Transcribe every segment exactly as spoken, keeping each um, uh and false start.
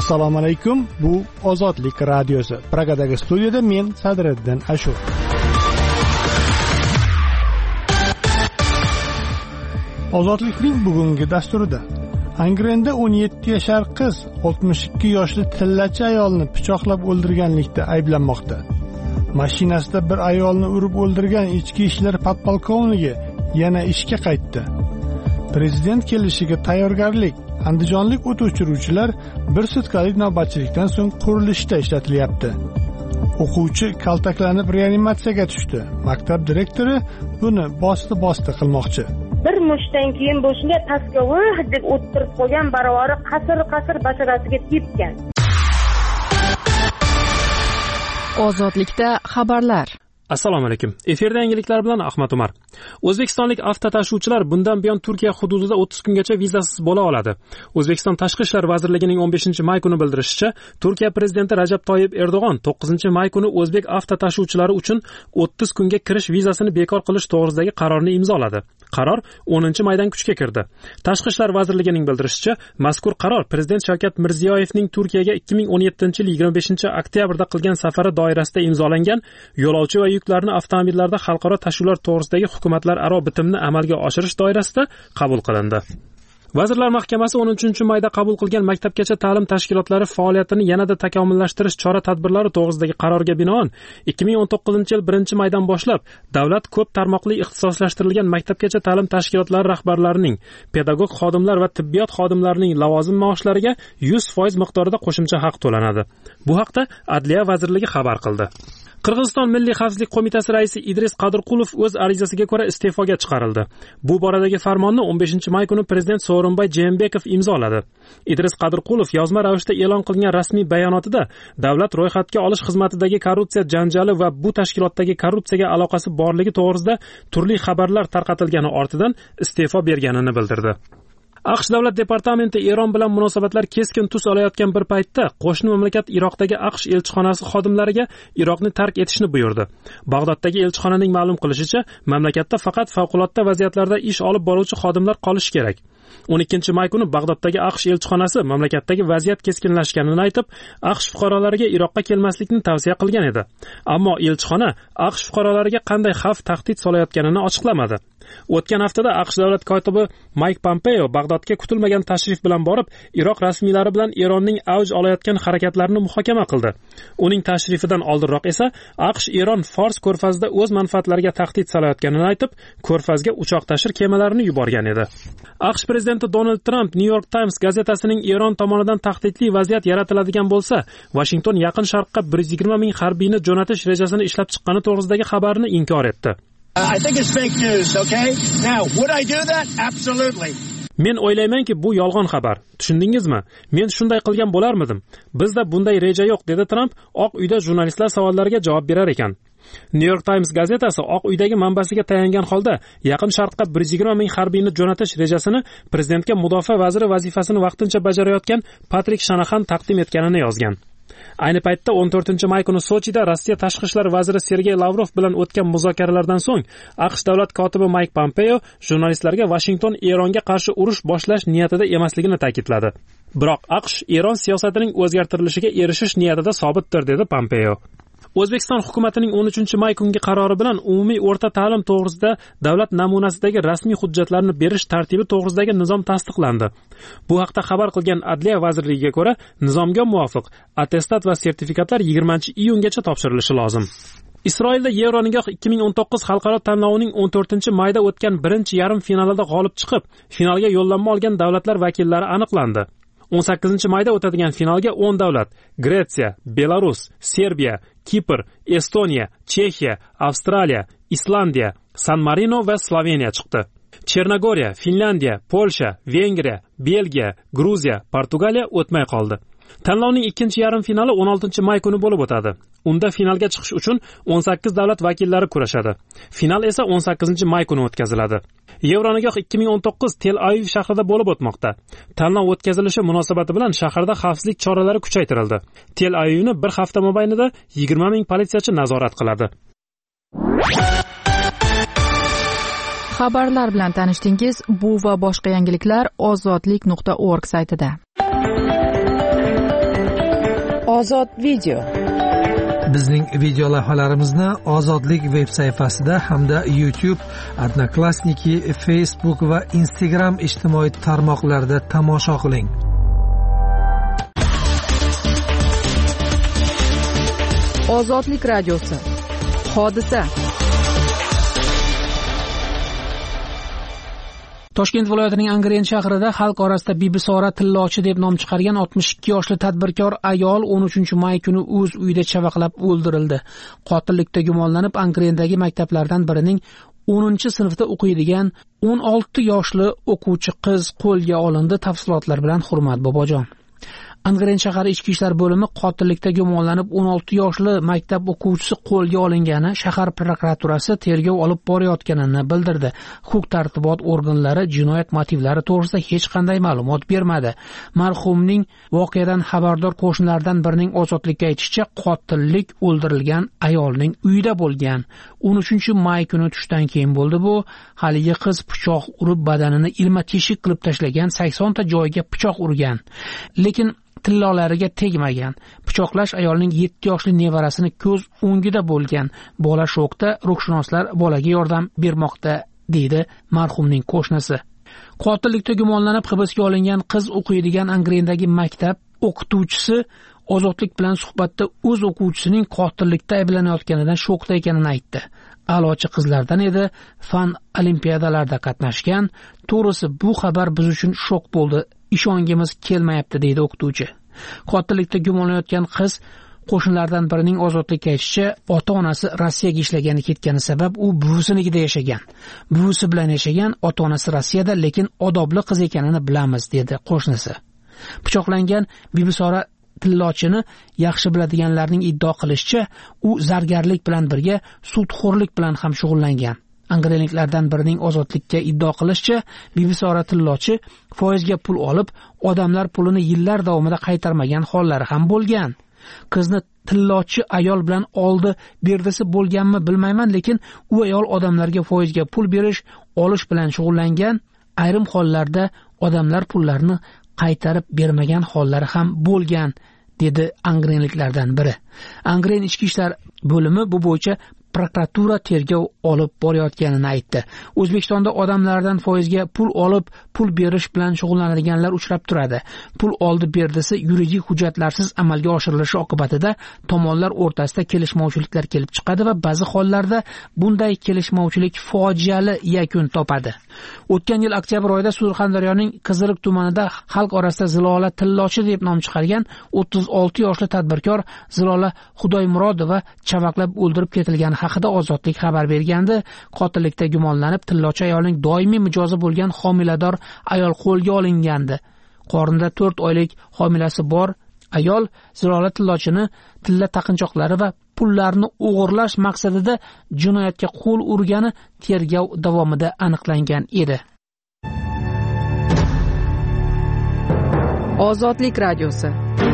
Assalomu alaykum. Bu Ozodlik radiosi. Pragadagi studiyada men Sadriddin Ashur. Ozodlikning bugungi dasturida Angrenda o'n yetti yashar qiz oltmish ikki yoshli tillachi ayolni pichoqlab o'ldirganlikda ayblanmoqda. Mashinasida bir ayolni urib o'ldirgan ichki ishlar podpolkovnigi yana ishga qaytdi. Prezident kelishiga tayyorgarlik. Andijonlik o't o'chiruvchilar bir sutkalik navbatchilikdan so'ng qurilishda ishlatilyapti. O'quvchi kaltaklanib reanimatsiyaga tushdi. Maktab direktori buni bosti-bosti qilmoqchi. Bir mushdan keyin bu shunday pastga vih deb o'tirib qolgan baravari qasir-qasir basharasiga tepgan. Ozodlikda xabarlar. Assalomu alaykum. Efirda yangiliklar bilan Ahmad Umar. O'zbekistonlik avtotashuvchilar bundan buyon Turkiya hududida o'ttiz kungacha vizasiz bo'la oladi. O'zbekiston Tashqi ishlar vazirligining o'n beshinchi may kuni bildirishicha, Turkiya prezidenti Rajab Toyyib Erdo'g'on to'qqizinchi may kuni o'zbek avtotashuvchilari uchun o'ttiz kunga kirish vizasini bekor qilish to'g'risidagi qarorni imzoladi. Qaror o'ninchi maydan kuchga kirdi. Tashqi ishlar vazirligining bildirishicha, mazkur qaror prezident Shavkat Mirziyoyevning Turkiyaga ikki ming o'n yettinchi yil yigirma beshinchi oktyabrda qilgan safari doirasida imzolangan yo'lovchi va yuklarni avtomobillarda xalqaro tashuvlar to'g'risidagi hukumatlararo bitimni amalga oshirish doirasida qabul qilindi. Vazirlar Mahkamasi o'n uchinchi mayda qabul qilgan maktabgacha ta'lim tashkilotlari faoliyatini yanada takomillashtirish chora-tadbirlari to'g'risidagi qarorga binoan ikki ming o'n to'qqizinchi yil birinchi maydan boshlab davlat ko'p tarmoqli ixtisoslashtirilgan maktabgacha ta'lim tashkilotlari rahbarlarining, pedagog xodimlar va tibbiyot xodimlarining lavozim maoshlariga yuz foiz miqdorida qo'shimcha haq to'lanadi. Bu haqda Adliya vazirligi xabar qildi. Qirg'iziston Milliy xavfsizlik qo'mitasi raisi Idris Qadirqulov o'z arizasiga ko'ra iste'foga chiqarildi. Bu boradagi farmonni o'n beshinchi may kuni prezident Sooronbay Jeenbekov imzoladi. Idris Qadirqulov yozma ravishda e'lon qilgan rasmiy bayonotida davlat ro'yxatga olish xizmatidagi korrupsiya janjali va bu tashkilotdagi korrupsiyaga aloqasi borligi to'g'risida turli xabarlar tarqatilgani ortidan iste'fo berganini bildirdi. AQSh davlat departamenti Eron bilan munosabatlar keskin tus olayotgan bir paytda qo'shni mamlakat Iroqdagi AQSh elchixonasi xodimlariga Iroqni tark etishni buyurdi. Bag'doddagi elchixonaning ma'lum qilishicha, mamlakatda faqat favqulodda vaziyatlarda ish olib boruvchi xodimlar qolishi kerak. o'n ikkinchi may kuni Bag'doddagi AQSh elchixonasi mamlakatdagi vaziyat keskinlashganini aytib, AQSh fuqarolariga Iroqqa kelmaslikni tavsiya qilgan edi. Ammo elchixona AQSh fuqarolariga qanday xavf tahdid solayotganini ochiqlamadi. O'tgan haftada AQSh davlat kotibi Mike Pompeo Bag'dodga kutilmagan tashrif bilan borib, Iroq rasmiylari bilan Eronning avj olayotgan harakatlarini muhokama qildi. Uning tashrifidan oldinroq esa AQSh Eron Fors ko'rfazida o'z manfaatlariga tahdid solayotganini aytib, ko'rfazga uchoq tashir kemalarini yuborgan edi. AQSh prezidenti Donald Trump New York Times gazetasining Eron tomonidan tahdidli vaziyat yaratiladigan bo'lsa, Washington Yaqin Sharqqa bir yuz yigirma ming harbiyni jo'natish rejasini ishlab chiqqani to'g'risidagi xabarni inkor etdi. I think it's fake news, okay? Now, would I do that? Absolutely. Men o'ylaymanki, bu yolg'on xabar. Tushundingizmi? Men shunday qilgan bo'larmidim. Bizda bunday reja yo'q, dedi Trump Oq uyda jurnalistlar savollariga javob berar ekan. New York Times gazetasi Oq uydagi manbasiga tayangan holda Yaqin Sharqqa bir yuz yigirma ming harbiyni jo'natish rejasini prezidentga mudofaa vaziri vazifasini vaqtincha bajarayotgan Patrik Shanaxan taqdim etganini yozgan. Ayni paytda o'n to'rtinchi may kuni Sochida Rossiya tashqi ishlar vaziri Sergey Lavrov bilan o'tgan muzokaralardan so'ng AQSh davlat kotibi Mike Pompeo jurnalistlarga Washington Eronga qarshi urush boshlash niyatida emasligini ta'kidladi. Biroq AQSh Eron siyosatining o'zgartirilishiga erishish niyatida sobitdir, dedi Pompeo. O'zbekiston hukumatining o'n uchinchi may kungi qarori bilan umumiy o'rta ta'lim to'g'risida davlat namunasidagi rasmiy hujjatlarni berish tartibi to'g'risidagi nizom tasdiqlandi. Bu haqda xabar qilgan Adliya vazirligiga ko'ra, nizomga muvofiq attestat va sertifikatlar yigirmanchi iyungacha topshirilishi lozim. Isroilda Yevronigoh ikki ming o'n to'qqiz xalqaro tanlovining o'n to'rtinchi mayda o'tgan birinchi yarim finalida g'olib chiqib, finalga yo'llanma olgan davlatlar vakillari aniqlandi. o'n sakkizinchi mayda o'tadigan finalga o'n davlat: Gretsiya, Belarus, Serbiya, Kipr, Estoniya, Chexiya, Avstraliya, Islandiya, San Marino va Sloveniya chiqdi. Chernogoriya, Finlandiya, Polsha, Vengriya, Belgiya, Gruziya, Portugaliya o'tmay qoldi. Tanlovning ikkinchi yarim finali o'n oltinchi may kuni bo'lib o'tadi. Unda finalga chiqish uchun o'n sakkiz davlat vakillari kurashadi. Final esa o'n sakkizinchi may kuni o'tkaziladi. Yevronigoh ikki ming o'n to'qqiz Tel Aviv shahrida bo'lib o'tmoqda. Tanlov o'tkazilishi munosabati bilan shaharda xavfsizlik choralari kuchaytirildi. Tel Avivni bir hafta mobaynida yigirma ming politsiyachi nazorat qiladi. Xabarlar bilan tanishdingiz. Bu va boshqa yangiliklar ozodlik nuqta org saytida. Ozod video. Bizning video lavhalarimizni Ozodlik veb sayfasida hamda YouTube, Odnoklassniki, Facebook va Instagram ijtimoiy tarmoqlarida tomosha qiling. Ozodlik radiosi. Hodisa. Toshkent viloyatining Angren shahrida xalq orasida Bibisora Tillochi deb nom chiqargan oltmish ikki yoshli tadbirkor ayol o'n uchinchi may kuni o'z uyida chavaqlab o'ldirildi. Qotillikda gumonlanib Angrendagi maktablardan birining o'ninchi sinfda o'qiydigan o'n olti yoshli o'quvchi qiz qo'lga olindi. Tafsilotlar bilan Hurmat Bobojon. Angren shahar ichki ishlar bo'limi qotillikda gumonlanib o'n olti yoshli maktab o'quvchisi qo'lga olingani, shahar prokuraturasi tergov olib borayotganini bildirdi. Huquq-tartibot organlari jinoyat motivlari to'g'risida hech qanday ma'lumot bermadi. Marhumning voqeadan xabardor qo'shnilardan birining ozodlikka aytishicha, qotillik o'ldirilgan ayolning uyida bo'lgan. o'n uchinchi may kuni tushdan keyin bo'ldi bu. Haligi qiz pichoq urib badanini ilma-teshik qilib tashlagan, sakson ta joyiga pichoq urgan. Lekin tillolariga tegmagan. Pichoqlash ayolning yetti yoshli nevarasini ko'z o'ngida bo'lgan. Bola shokda, ruhshunoslar bolaga yordam bermoqda, deydi marhumning qo'shnisi. Qotillikda gumonlanib hibsga olingan qiz o'qiydigan Angrendagi maktab o'qituvchisi Ozodlik bilan suhbatda o'z o'quvchisining qotillikda ayblanayotganidan shokda ekanini aytdi. A'lochi qizlardan edi, fan olimpiadalarida qatnashgan. To'g'risi bu xabar biz uchun shok bo'ldi. Ishongimiz kelmayapti, deydi o'qituvchi. Qotillikda gumonlanayotgan qiz qo'shnilardan birining Ozodlikka aytishicha, ota-onasi Rossiyaga ishlagani ketgani sabab u buvisinikida yashagan. Buvisi bilan yashagan, ota-onasi Rossiyada, lekin odobli qiz ekanini bilamiz, dedi qo'shnisi. Pichoqlangan Bibisora Tillochini yaxshi biladiganlarning iddao qilishicha, u zargarlik bilan birga sudxo'rlik bilan ham shug'ullangan. Angrenliklardan birining Ozodlikka iddao qilishicha, Bibisora Tillochi foizga pul olib, odamlar pulini yillar davomida qaytarmagan hollari ham bo'lgan. Qizni Tillochi ayol bilan oldi berdisi bo'lganmi bilmayman, lekin u ayol odamlarga foizga pul berish, olish bilan shug'ullangan. Ayrim hollarda odamlar pullarni qaytarib bermagan hollari ham bo'lgan, dedi angrenliklardan biri. Angren ichki ishlar bo'limi bu bo'yicha prokuratura tergov olib borayotganini aytdi. O'zbekistonda odamlardan foizga pul olib, pul berish bilan shug'ullanadiganlar uchrab turadi. Pul oldi berdisi yuridik hujjatlarsiz amalga oshirilishi oqibatida tomonlar o'rtasida kelishmovchiliklar kelib chiqadi va ba'zi hollarda bunday kelishmovchilik fojiali yakun topadi. O'tgan yil oktyabr oyida Surxondaryoning Qiziriq tumanida xalq orasida Zilola Tillochi deb nom chiqargan o'ttiz olti yoshli tadbirkor Zilola Xudoymurodova chavaqlab o'ldirib ketilgani haqida Ozodlik xabar bergandi. Qotillikda gumonlanib Tillochi ayolning doimiy mijozi bo'lgan homilador ayol qo'lga olingandi. Qornida to'rt oylik homilasi bor ayol Zilola Tillochini tilla taqinchoqlari va pullarni o'g'irlash maqsadida jinoyatga qo'l urgani tergov davomida aniqlangan edi. Ozodlik radiosi.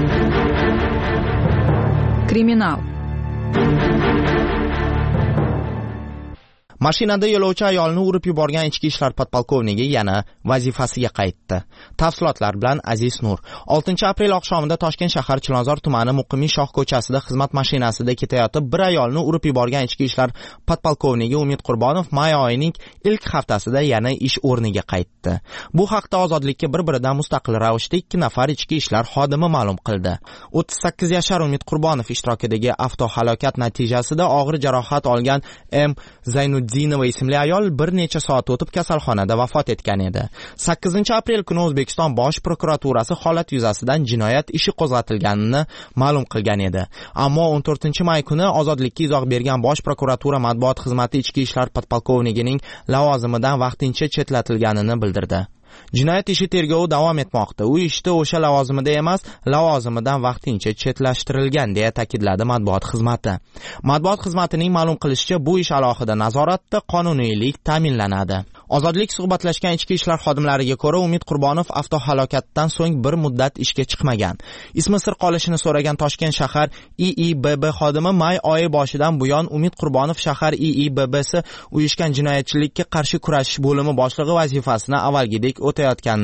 Kriminal. Mashinada yo'lovchi ayolni urib yuborgan ichki ishlar podpolkovnigi yana vazifasiga qaytdi. Tafsilotlar bilan Aziz Nur. oltinchi aprel oqshomida Toshkent shahar Chilonzor tumani Muqimiy Shoh ko'chasida xizmat mashinasida ketayotib bir ayolni urib yuborgan ichki ishlar podpolkovnigi Umid Qurbonov may oyining ilk haftasida yana ish o'rniga qaytdi. Bu haqda Ozodlikka bir-biridan mustaqil ravishda ikki nafar ichki ishlar xodimi ma'lum qildi. o'ttiz sakkiz yashar Umid Qurbonov ishtirokidagi avtohalokat natijasida og'ir jarohat olgan M. Zaynuddin Zinova ismli ayol bir necha soat o'tib kasalxonada vafot etgan edi. sakkizinchi aprel kuni O'zbekiston Bosh prokuraturasi holat yuzasidan jinoyat ishi qo'zg'atilganini ma'lum qilgan edi. Ammo o'n to'rtinchi may kuni Ozodlikka izoh bergan Bosh prokuratura matbuot xizmati ichki ishlar podpolkovnigining lavozimidan vaqtincha chetlatilganini bildirdi. Jinoyat ishi tergovi davom etmoqda. U ishda o'sha lavozimida emas, lavozimidan vaqtincha chetlashtirilgan, deya ta'kidladi matbuot xizmati. Matbuot xizmatining ma'lum qilishicha, bu ish alohida nazoratda qonuniylik ta'minlanadi. Ozodlik suhbatlashgan ichki ishlar xodimlariga ko'ra, Umid Qurbonov avtohalokatdan so'ng bir muddat ishga chiqmagan. Ismi sir qolishini so'ragan Toshkent shahar I I B B xodimi may oyi boshidan buyon Umid Qurbonov shahar I I B B'si uyushgan jinoyatchilikka qarshi kurashish bo'limi boshlig'i vazifasini avvalgidek o'tayotganini aytdi.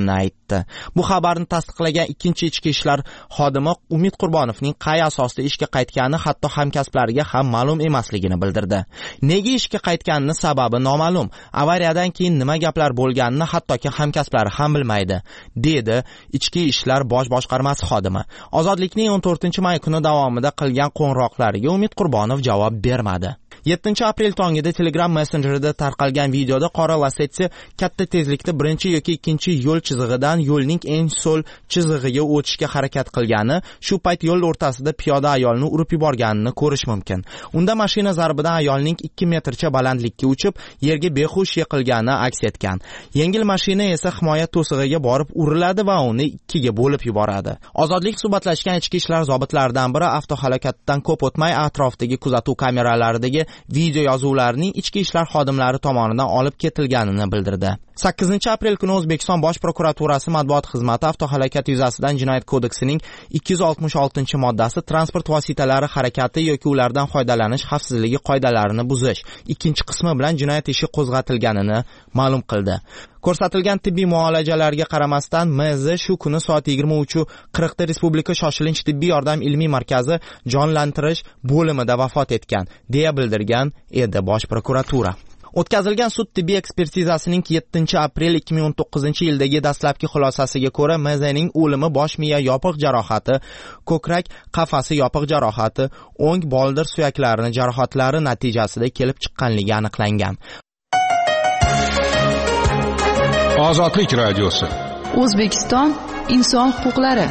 etdi. Bu xabarni tasdiqlagan ikkinchi ichki ishlar xodimi Umid Qurbonovning qay asosda ishga qaytgani hatto hamkasblariga ham ma'lum emasligini bildirdi. Nega ishga qaytganining sababi noma'lum. Avariyadan keyin nima gaplar bo'lganini hattoki hamkasblari ham bilmaydi, dedi ichki ishlar bosh boshqarmasi xodimi. Ozodlikning o'n to'rtinchi may kuni davomida qilgan qo'ng'iroqlariga Umid Qurbonov javob bermadi. yettinchi aprel tongida Telegram messenjerida tarqalgan videoda qora Lacetti katta tezlikda birinchi yoki ikkinchi yo'l chizig'idan yo'lning eng so'l chizig'iga o'tishga harakat qilgani, shu payt yo'l o'rtasida piyoda ayolni urib yuborganini ko'rish mumkin. Unda mashina zarbidan ayolning ikki metrcha balandlikka uchib, yerga behush yiqilgani aks etgan. Yengil mashina esa himoya to'sig'iga borib uriladi va uni ikkiga bo'lib yuboradi. Ozodlik suhbatlashgan ichki ishlar zobitlaridan biri avtohalokatdan ko'p o'tmay atrofdagi kuzatuv kameralaridagi video yozuvlarning ichki ishlar xodimlari tomonidan olib ketilganini bildirdi. sakkizinchi aprel kuni O'zbekiston Bosh prokuraturasi matbuot xizmati avtohalokat yuzasidan Jinoyat kodeksining ikki yuz oltmish oltinchi moddasi transport vositalari harakati yoki ulardan foydalanish xavfsizligi qoidalarini buzish ikkinchi qismi bilan jinoyat ishi qo'zg'atilganini ma'lum qildi. Ko'rsatilgan tibbiy muolajalarga qaramasdan M Z shu kuni soat yigirma uch qirq da Respublika shoshilinch tibbiy yordam ilmiy markazi jonlantirish bo'limida vafot etgan, deya bildirgan edi Bosh prokuratura. O'tkazilgan sud tibbiy ekspertizasining yettinchi aprel ikki ming o'n to'qqizinchi yildagi dastlabki xulosasiga ko'ra M Zning o'limi bosh miya yopiq jarohati, ko'krak qafasi yopiq jarohati, o'ng boldir suyaklarini jarohatlari natijasida kelib chiqqanligi aniqlangan. Ozodlik radiosi. O'zbekiston inson huquqlari.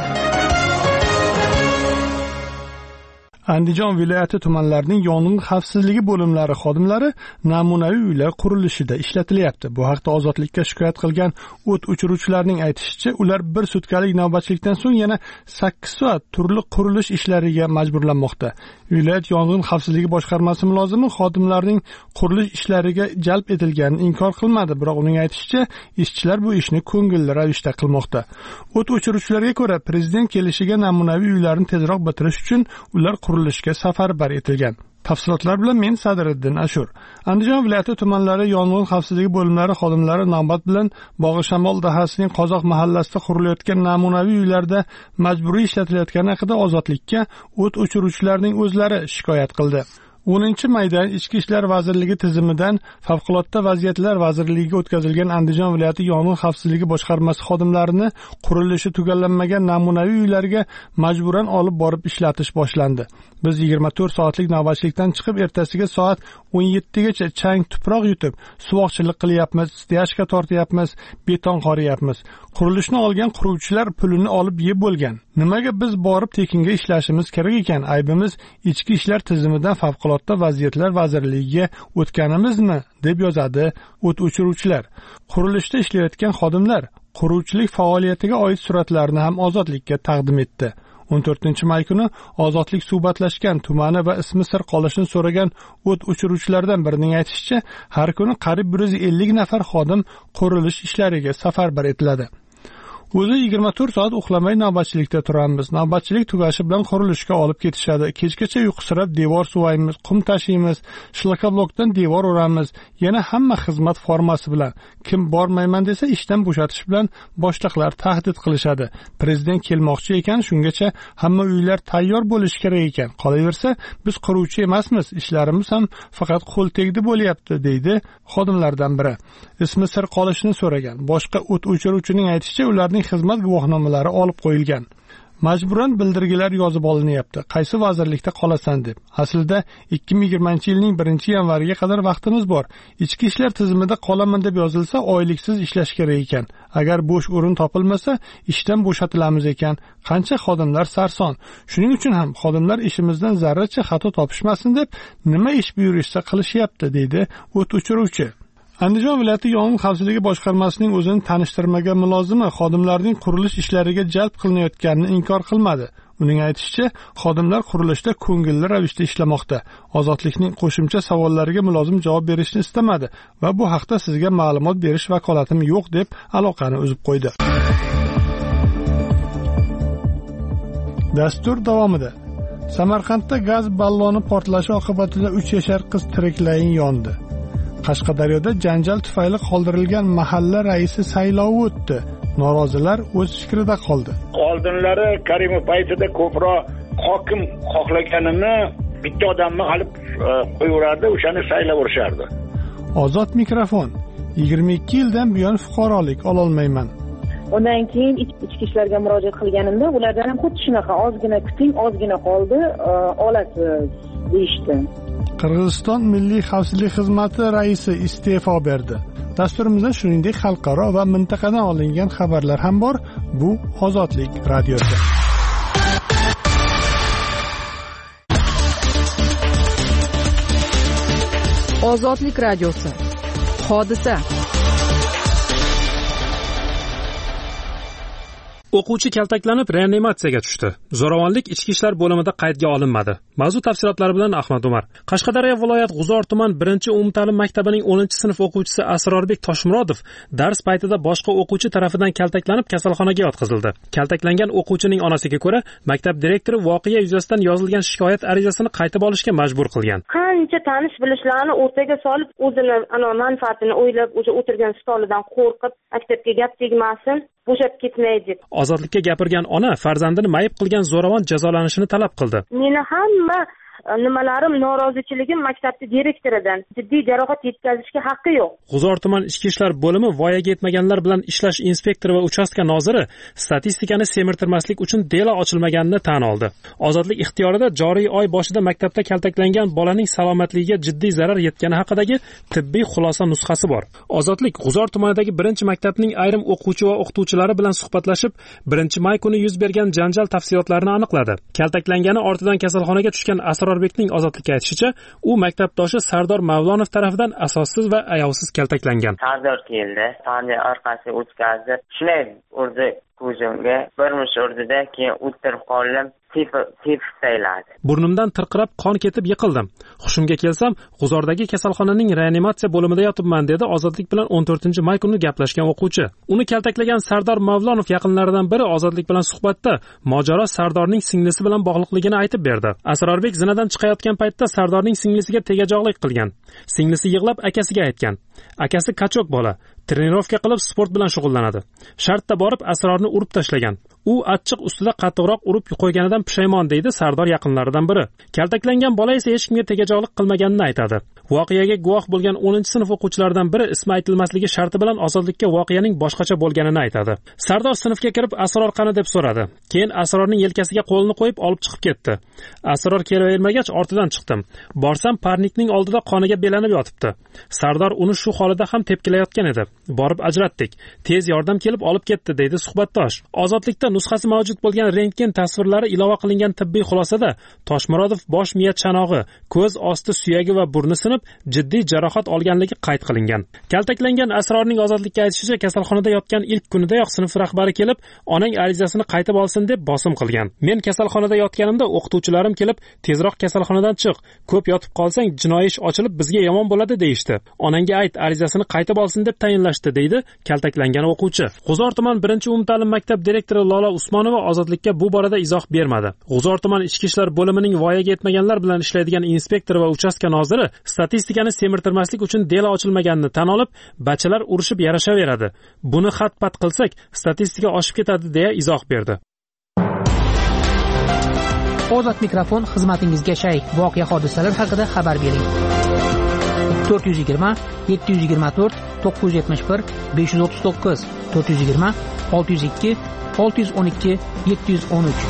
Andijon viloyati tumanlarining yong'in xavfsizligi bo'limlari xodimlari namunaviy uylar qurilishida ishlatilyapti. Bu haqda Ozodlikka shikoyat qilgan o't o'chiruvchilarning aytishicha, ular bir sutkalik navbatchilikdan so'ng yana sakkiz soat turli qurilish ishlariga majburlanmoqda. Viloyat yong'in xavfsizligi boshqarmasi mulozimi xodimlarning qurilish ishlariga jalb etilganini inkor qilmadi, biroq uning aytishicha, ishchilar bu ishni ko'ngilli ravishda qilmoqda. O't o'chiruvchilarga ko'ra, prezident kelishiga namunaviy uylarni tezroq bitirish uchun ular qurilishga safarbar etilgan. Tafsilotlar bilan men Sadriddin Ashur. Andijon viloyati tumanlari yong'in xavfsizligi bo'limlari xodimlari navbat bilan Bog'ishamol dahasining Qozoq mahallasida qurilayotgan namunaviy uylarda majburiy ishlatilayotgani haqida Ozodlikka o't o'chiruvchilarning o'zlari shikoyat qildi. o'ninchi mayda Ichki ishlar vazirligi tizimidan Favqulodda vaziyatlar vazirligiga o'tkazilgan Andijon viloyati yong'in xavfsizligi boshqarmasi xodimlarini qurilishi tugallanmagan namunaviy uylarga majburan olib borib ishlatish boshlandi. Biz yigirma to'rt soatlik navbatchilikdan chiqib, ertasiga soat o'n yettigacha chang tuproq yutib, suvoqchilik qilyapmiz, steyashka tortyapmiz, beton qoriyapmiz. Qurilishni olgan quruvchilar pulini olib yeb bo'lgan. Nimaga biz borib tekinga ishlashimiz kerak ekan? Aybimiz ichki ishlar tizimidan Favqulodda vaziyatlar vazirligiga o'tganimizmi, deb yozadi o't o'chiruvchilar. Qurilishda ishlayotgan xodimlar quruvchilik faoliyatiga oid suratlarni ham Ozodlikka taqdim etdi. o'n to'rtinchi may kuni Ozodlik suhbatlashgan tumani va ismi sir qolishini so'ragan o't o'chiruvchilardan birining aytishicha, har kuni qariyb bir yuz ellik nafar xodim qurilish ishlariga safarbar etiladi. O'zi yigirma to'rt soat uxlamay navbatchilikda turamiz. Navbatchilik tugashi bilan qurilishga olib ketishadi. Kechgacha uyqusirab devor suvaymiz, qum tashiymiz, shlakablokdan devor uramiz. Yana hamma xizmat formasi bilan. Kim bormayman desa ishdan bo'shatish bilan boshliqlar tahdid qilishadi. Prezident kelmoqchi ekan, shungacha hamma uylar tayyor bo'lishi kerak ekan. Qolaversa, biz quruvchi emasmiz, ishlarimiz ham faqat qo'l tegdi bo'lyapti, deydi xodimlardan biri. Ismi sir qolishini so'ragan boshqa o't o'chiruvchining aytishicha, ularning xizmat guvohnomalari olib qo'yilgan. Majburan bildirgilar yozib olinyapti. Qaysi vazirlikda qolasan deb. Aslida ikki ming yigirmanchi yilning birinchi yanvariga qadar vaqtimiz bor. Ichki ishlar tizimida qolaman deb yozilsa, oyliksiz ishlash kerak ekan. Agar bo'sh o'rin topilmasa, ishdan bo'shatilamiz ekan. Qancha xodimlar sarson. Shuning uchun ham xodimlar ishimizdan zarracha xato topishmasin deb nima ish buyurishsa qilishyapti, deydi o't o'chiruvchi. Andijon viloyati yong'in xavfsizligi boshqarmasining o'zini tanishtirmagan mulozimi xodimlarning qurilish ishlariga jalb qilinayotganini inkor qilmadi. Uning aytishicha, xodimlar qurilishda ko'ngilli ravishda ishlamoqda. Ozodlikning qo'shimcha savollariga mulozim javob berishni istamadi va bu haqda sizga ma'lumot berish vakolatim yo'q deb aloqani uzib qo'ydi. Dastur davomida Samarqandda gaz balloni portlashi oqibatida uch yashar qiz tiriklayin yondi. Qashqadaryoda janjal tufayli qoldirilgan mahalla raisi saylovi o'tdi. norozilar o'z fikrida qoldi. Oldinlari Karimov paytida ko'proq hokim xohlaganini bitta odamni olib qo'yaverardi, o'shani saylab urishardi. Ozod mikrofon. yigirma ikki yildan buyon fuqarolik ololmayman. Undan keyin ichki ishlarga murojaat qilganimda ulardan ham xuddi shunaqa, ozgina kuting, ozgina qoldi, olasiz deyishdi. Qirg'iziston Milliy xavfsizlik xizmati raisi iste'fo berdi. Dasturimizda shuningdek xalqaro va mintaqadan olingan xabarlar ham bor. Bu Ozodlik radiosi. Ozodlik radiosi. Hodisa. O'quvchi kaltaklanib reanimatsiyaga tushdi. Zo'ravonlik ichki ishlar bo'limida qaydga olinmadi. Mavzu tafsilotlari bilan Ahmad Umar. Qashqadaryo viloyat G'uzor tuman birinchi umumta'lim maktabining o'ninchi sinf o'quvchisi Asrorbek Toshmurodov dars paytida boshqa o'quvchi tarafidan kaltaklanib kasalxonaga yotqizildi. Kaltaklangan o'quvchining onasiga ko'ra, maktab direktori voqea yuzasidan yozilgan shikoyat arizasini qaytib olishga majbur qilgan. Qancha tanish bilishlarni o'rtaga solib, o'zini ana manfaatini o'ylab, o'sha o'tirgan stolidan qo'rqib, maktabga gap tegmasin, bo'shab ketmaydi. Ozodlikka gapirgan ona farzandini mayib qilgan zo'ravon jazolanishini talab qildi. Meni hamma nimalarim, norozichiligim maktabni direktoridan jiddiy jarohat yetkazishga haqqi yo'q. G'uzor tuman ichki ishlar bo'limi voyaga yetmaganlar bilan ishlash inspektori va uchastka noziri statistikani semirtirmaslik uchun delo ochilmaganini tan oldi. Ozodlik ixtiyorida joriy oy boshida maktabda kaltaklangan bolaning salomatligiga jiddiy zarar yetgani haqidagi tibbiy xulosa nusxasi bor. Ozodlik G'uzor tumanidagi birinchi maktabning ayrim o'quvchi va o'qituvchilari bilan suhbatlashib, birinchi may kuni yuz bergan janjal tafsilotlarini aniqladi. Kaltaklangani ortidan kasalxonaga tushgan Asrorbekning Ozodlikka aytishicha, u maktabdoshi Sardor Mavlonov tarafidan asossiz va ayovsiz kaltaklangan. Sardor keldi, tonni orqasiga o'tkazdi. Shunday urdi ko'zimga, bir mush urdida, keyin o'tirib qoldim. Tepib sayladi. Burnimdan tirqirab qon ketib yiqildim. Hushimga kelsam, G'uzordagi kasalxonaning reanimatsiya bo'limida yotibman, dedi Ozodlik bilan o'n to'rtinchi may kuni gaplashgan o'quvchi. Uni kaltaklagan Sardor Mavlonov yaqinlaridan biri Ozodlik bilan suhbatda mojaro Sardorning singlisi bilan bog'liqligini aytib berdi. Asrorbek zinadan chiqayotgan paytda Sardorning singlisiga tegajog'lik qilgan. Singlisi yig'lab akasiga aytgan. Akasi kachok bola, trenirovka qilib sport bilan shug'ullanadi. Shartda borib Asrorni urib tashlagan. U achchiq ustida qattiqroq urib qo'yganidan pushaymon, deydi Sardor yaqinlaridan biri. Kaltaklangan bola esa hech kimga tegajog'lik qilmaganini aytadi. Voqeaga guvoh bo'lgan o'ninchi sinf o'quvchilaridan biri ismi aytilmasligi sharti bilan Ozodlikka voqeaning boshqacha bo'lganini aytadi. Sardor sinfga kirib Asror qani deb so'radi. Keyin Asrorning yelkasiga qo'lini qo'yib olib chiqib ketdi. Asror kelavermagach ortidan chiqdim. Borsam parnikning oldida qoniga belanib yotibdi. Sardor uni shu holida ham tepkilayotgan edi. Borib ajratdik. Tez yordam kelib olib ketdi, deydi suhbatdosh. Ozodlikda nusxasi mavjud bo'lgan rentgen tasvirlari ilova qilingan tibbiy xulosada Toshmurodov bosh miya chanog'i, ko'z osti suyagi va burni sinib, jiddiy jarohat olganligi qayd qilingan. Kaltaklangan Asrorning Ozodlikka aytishicha, kasalxonada yotgan ilk kunidayoq sinf rahbari kelib, onang arizasini qaytib olsin deb bosim qilgan. Men kasalxonada yotganimda o'qituvchilarim kelib, tezroq kasalxonadan chiq, ko'p yotib qolsang jinoiy ish ochilib bizga yomon bo'ladi deyishdi. Onangga ayt, arizasini qaytib olsin deb tayinlashdi, deydi kaltaklangan o'quvchi. G'uzor tuman birinchi umumta'lim maktab direktori Lola Usmonova Ozodlikka bu borada izoh bermadi. G'uzor tuman ichki ishlar bo'limining voyaga yetmaganlar bilan ishlaydigan inspektor va uchastka noziri statistikani semirtirmaslik uchun delo ochilmaganini tan olib, bachalar urushib yarashaveradi. Buni xat-pat qilsak, statistika oshib ketadi, deya izoh berdi. Ozod mikrofon xizmatingizga shay. Voqea hodisalar haqida xabar bering. to'rt yuz yigirma yetti yuz yigirma to'rt to'qqiz yuz yetmish bir besh yuz o'ttiz to'qqiz to'rt yuz yigirma olti yuz ikki olti yuz o'n ikki yetti yuz o'n uch.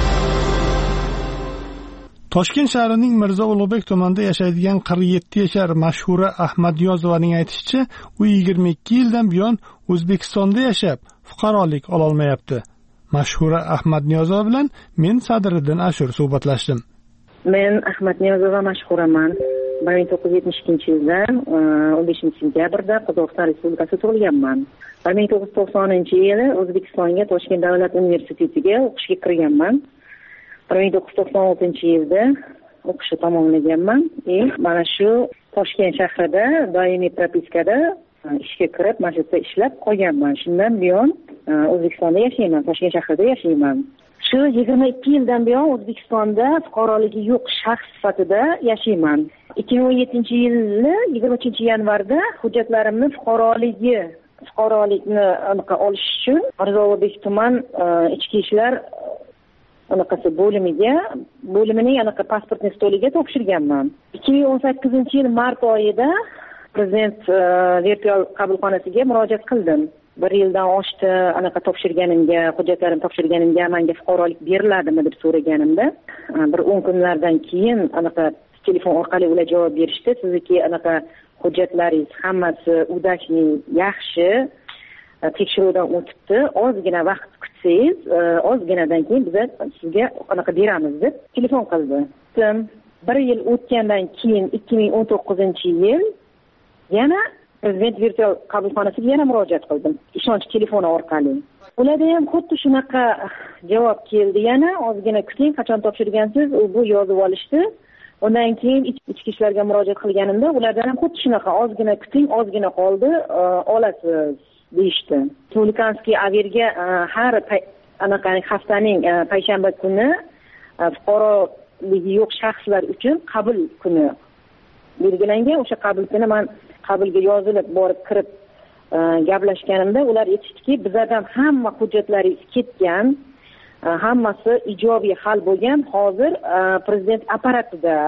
Toshkent shahrining Mirzo Ulug'bek tumanida yashaydigan qirq yetti yashar Mashhura Ahmadniyozovaning aytishicha, u yigirma ikki yildan buyon O'zbekistonda yashab, fuqarolik ololmayapti. Mashhura Ahmadniyozova bilan men Sadriddin Ashur suhbatlashdim. Men Ahmadniyozova Mashhuraman. bir ming to'qqiz yuz yetmish ikkinchi yilda o'n beshinchi sentyabrda Qozog'iston Respublikasida tug'ilganman. bir ming to'qqiz yuz to'qsoninchi yili O'zbekistonga Toshkent davlat universitetiga o'qishga kirganman. bir ming to'qqiz yuz to'qson oltinchi yilda o'qishni tamomlaganman. E, mana shu Toshkent shahrida doimiy propiskada ishga kirib, mana shu yerda ishlab qolganman. Shundan buyon O'zbekistonda yashayman, Toshkent shahrida yashayman. Shu yigirma ikki yildan buyon O'zbekistonda fuqaroligi yo'q shaxs sifatida yashayman. ikki ming o'n yettinchi yili yigirma uchinchi yanvarda hujjatlarimni fuqaroligi fuqarolikni anaqa olish uchun Mirzo-Ulug'bek tuman ichki ishlar anaqasi bo'limiga bo'limining anaqa pasportni stoliga topshirganman. ikki ming o'n sakkizinchi yil mart oyida prezident virtual qabulxonasiga murojaat qildim. Bir yildan oshdi anaqa topshirganimga, hujjatlarimni topshirganimga menga fuqarolik beriladimi deb so'raganimda, bir o'n kunlardan keyin anaqa telefon orqali ular javob berishdi. Sizniki anaqa hujjatlaringiz hammasi udachniy, yaxshi, tekshiruvdan o'tibdi. Ozgina vaqt kutsangiz, ozginadan keyin biz sizga anaqa beramiz deb telefon qildi. Bir yil o'tgandan keyin ikki ming o'n to'qqizinchi yil yana prezident virtual qabulxonasiga yana murojaat qildim. Ishonch telefoni orqali. Ularda ham xuddi shunaqa javob keldi. Yana ozgina kuting, qachon topshirgansiz, u bu yozib olishdi. Undan keyin ichki ishlarga murojaat qilganimda ulardan ham xuddi shunaqa ozgina kuting, ozgina qoldi, olasiz deyishdi. Respublikanskiy averga har anaqa haftaning payshanba kuni fuqaroligi yo'q shaxslar uchun qabul kuni belgilangan. O'sha qabul kuni men qabulga yozilib borib kirib gaplashganimda ular aytishdiki, bizlardan hamma hujjatlaringiz ketgan, hammasi ijobiy hal bo'lgan. Hozir prezident apparatida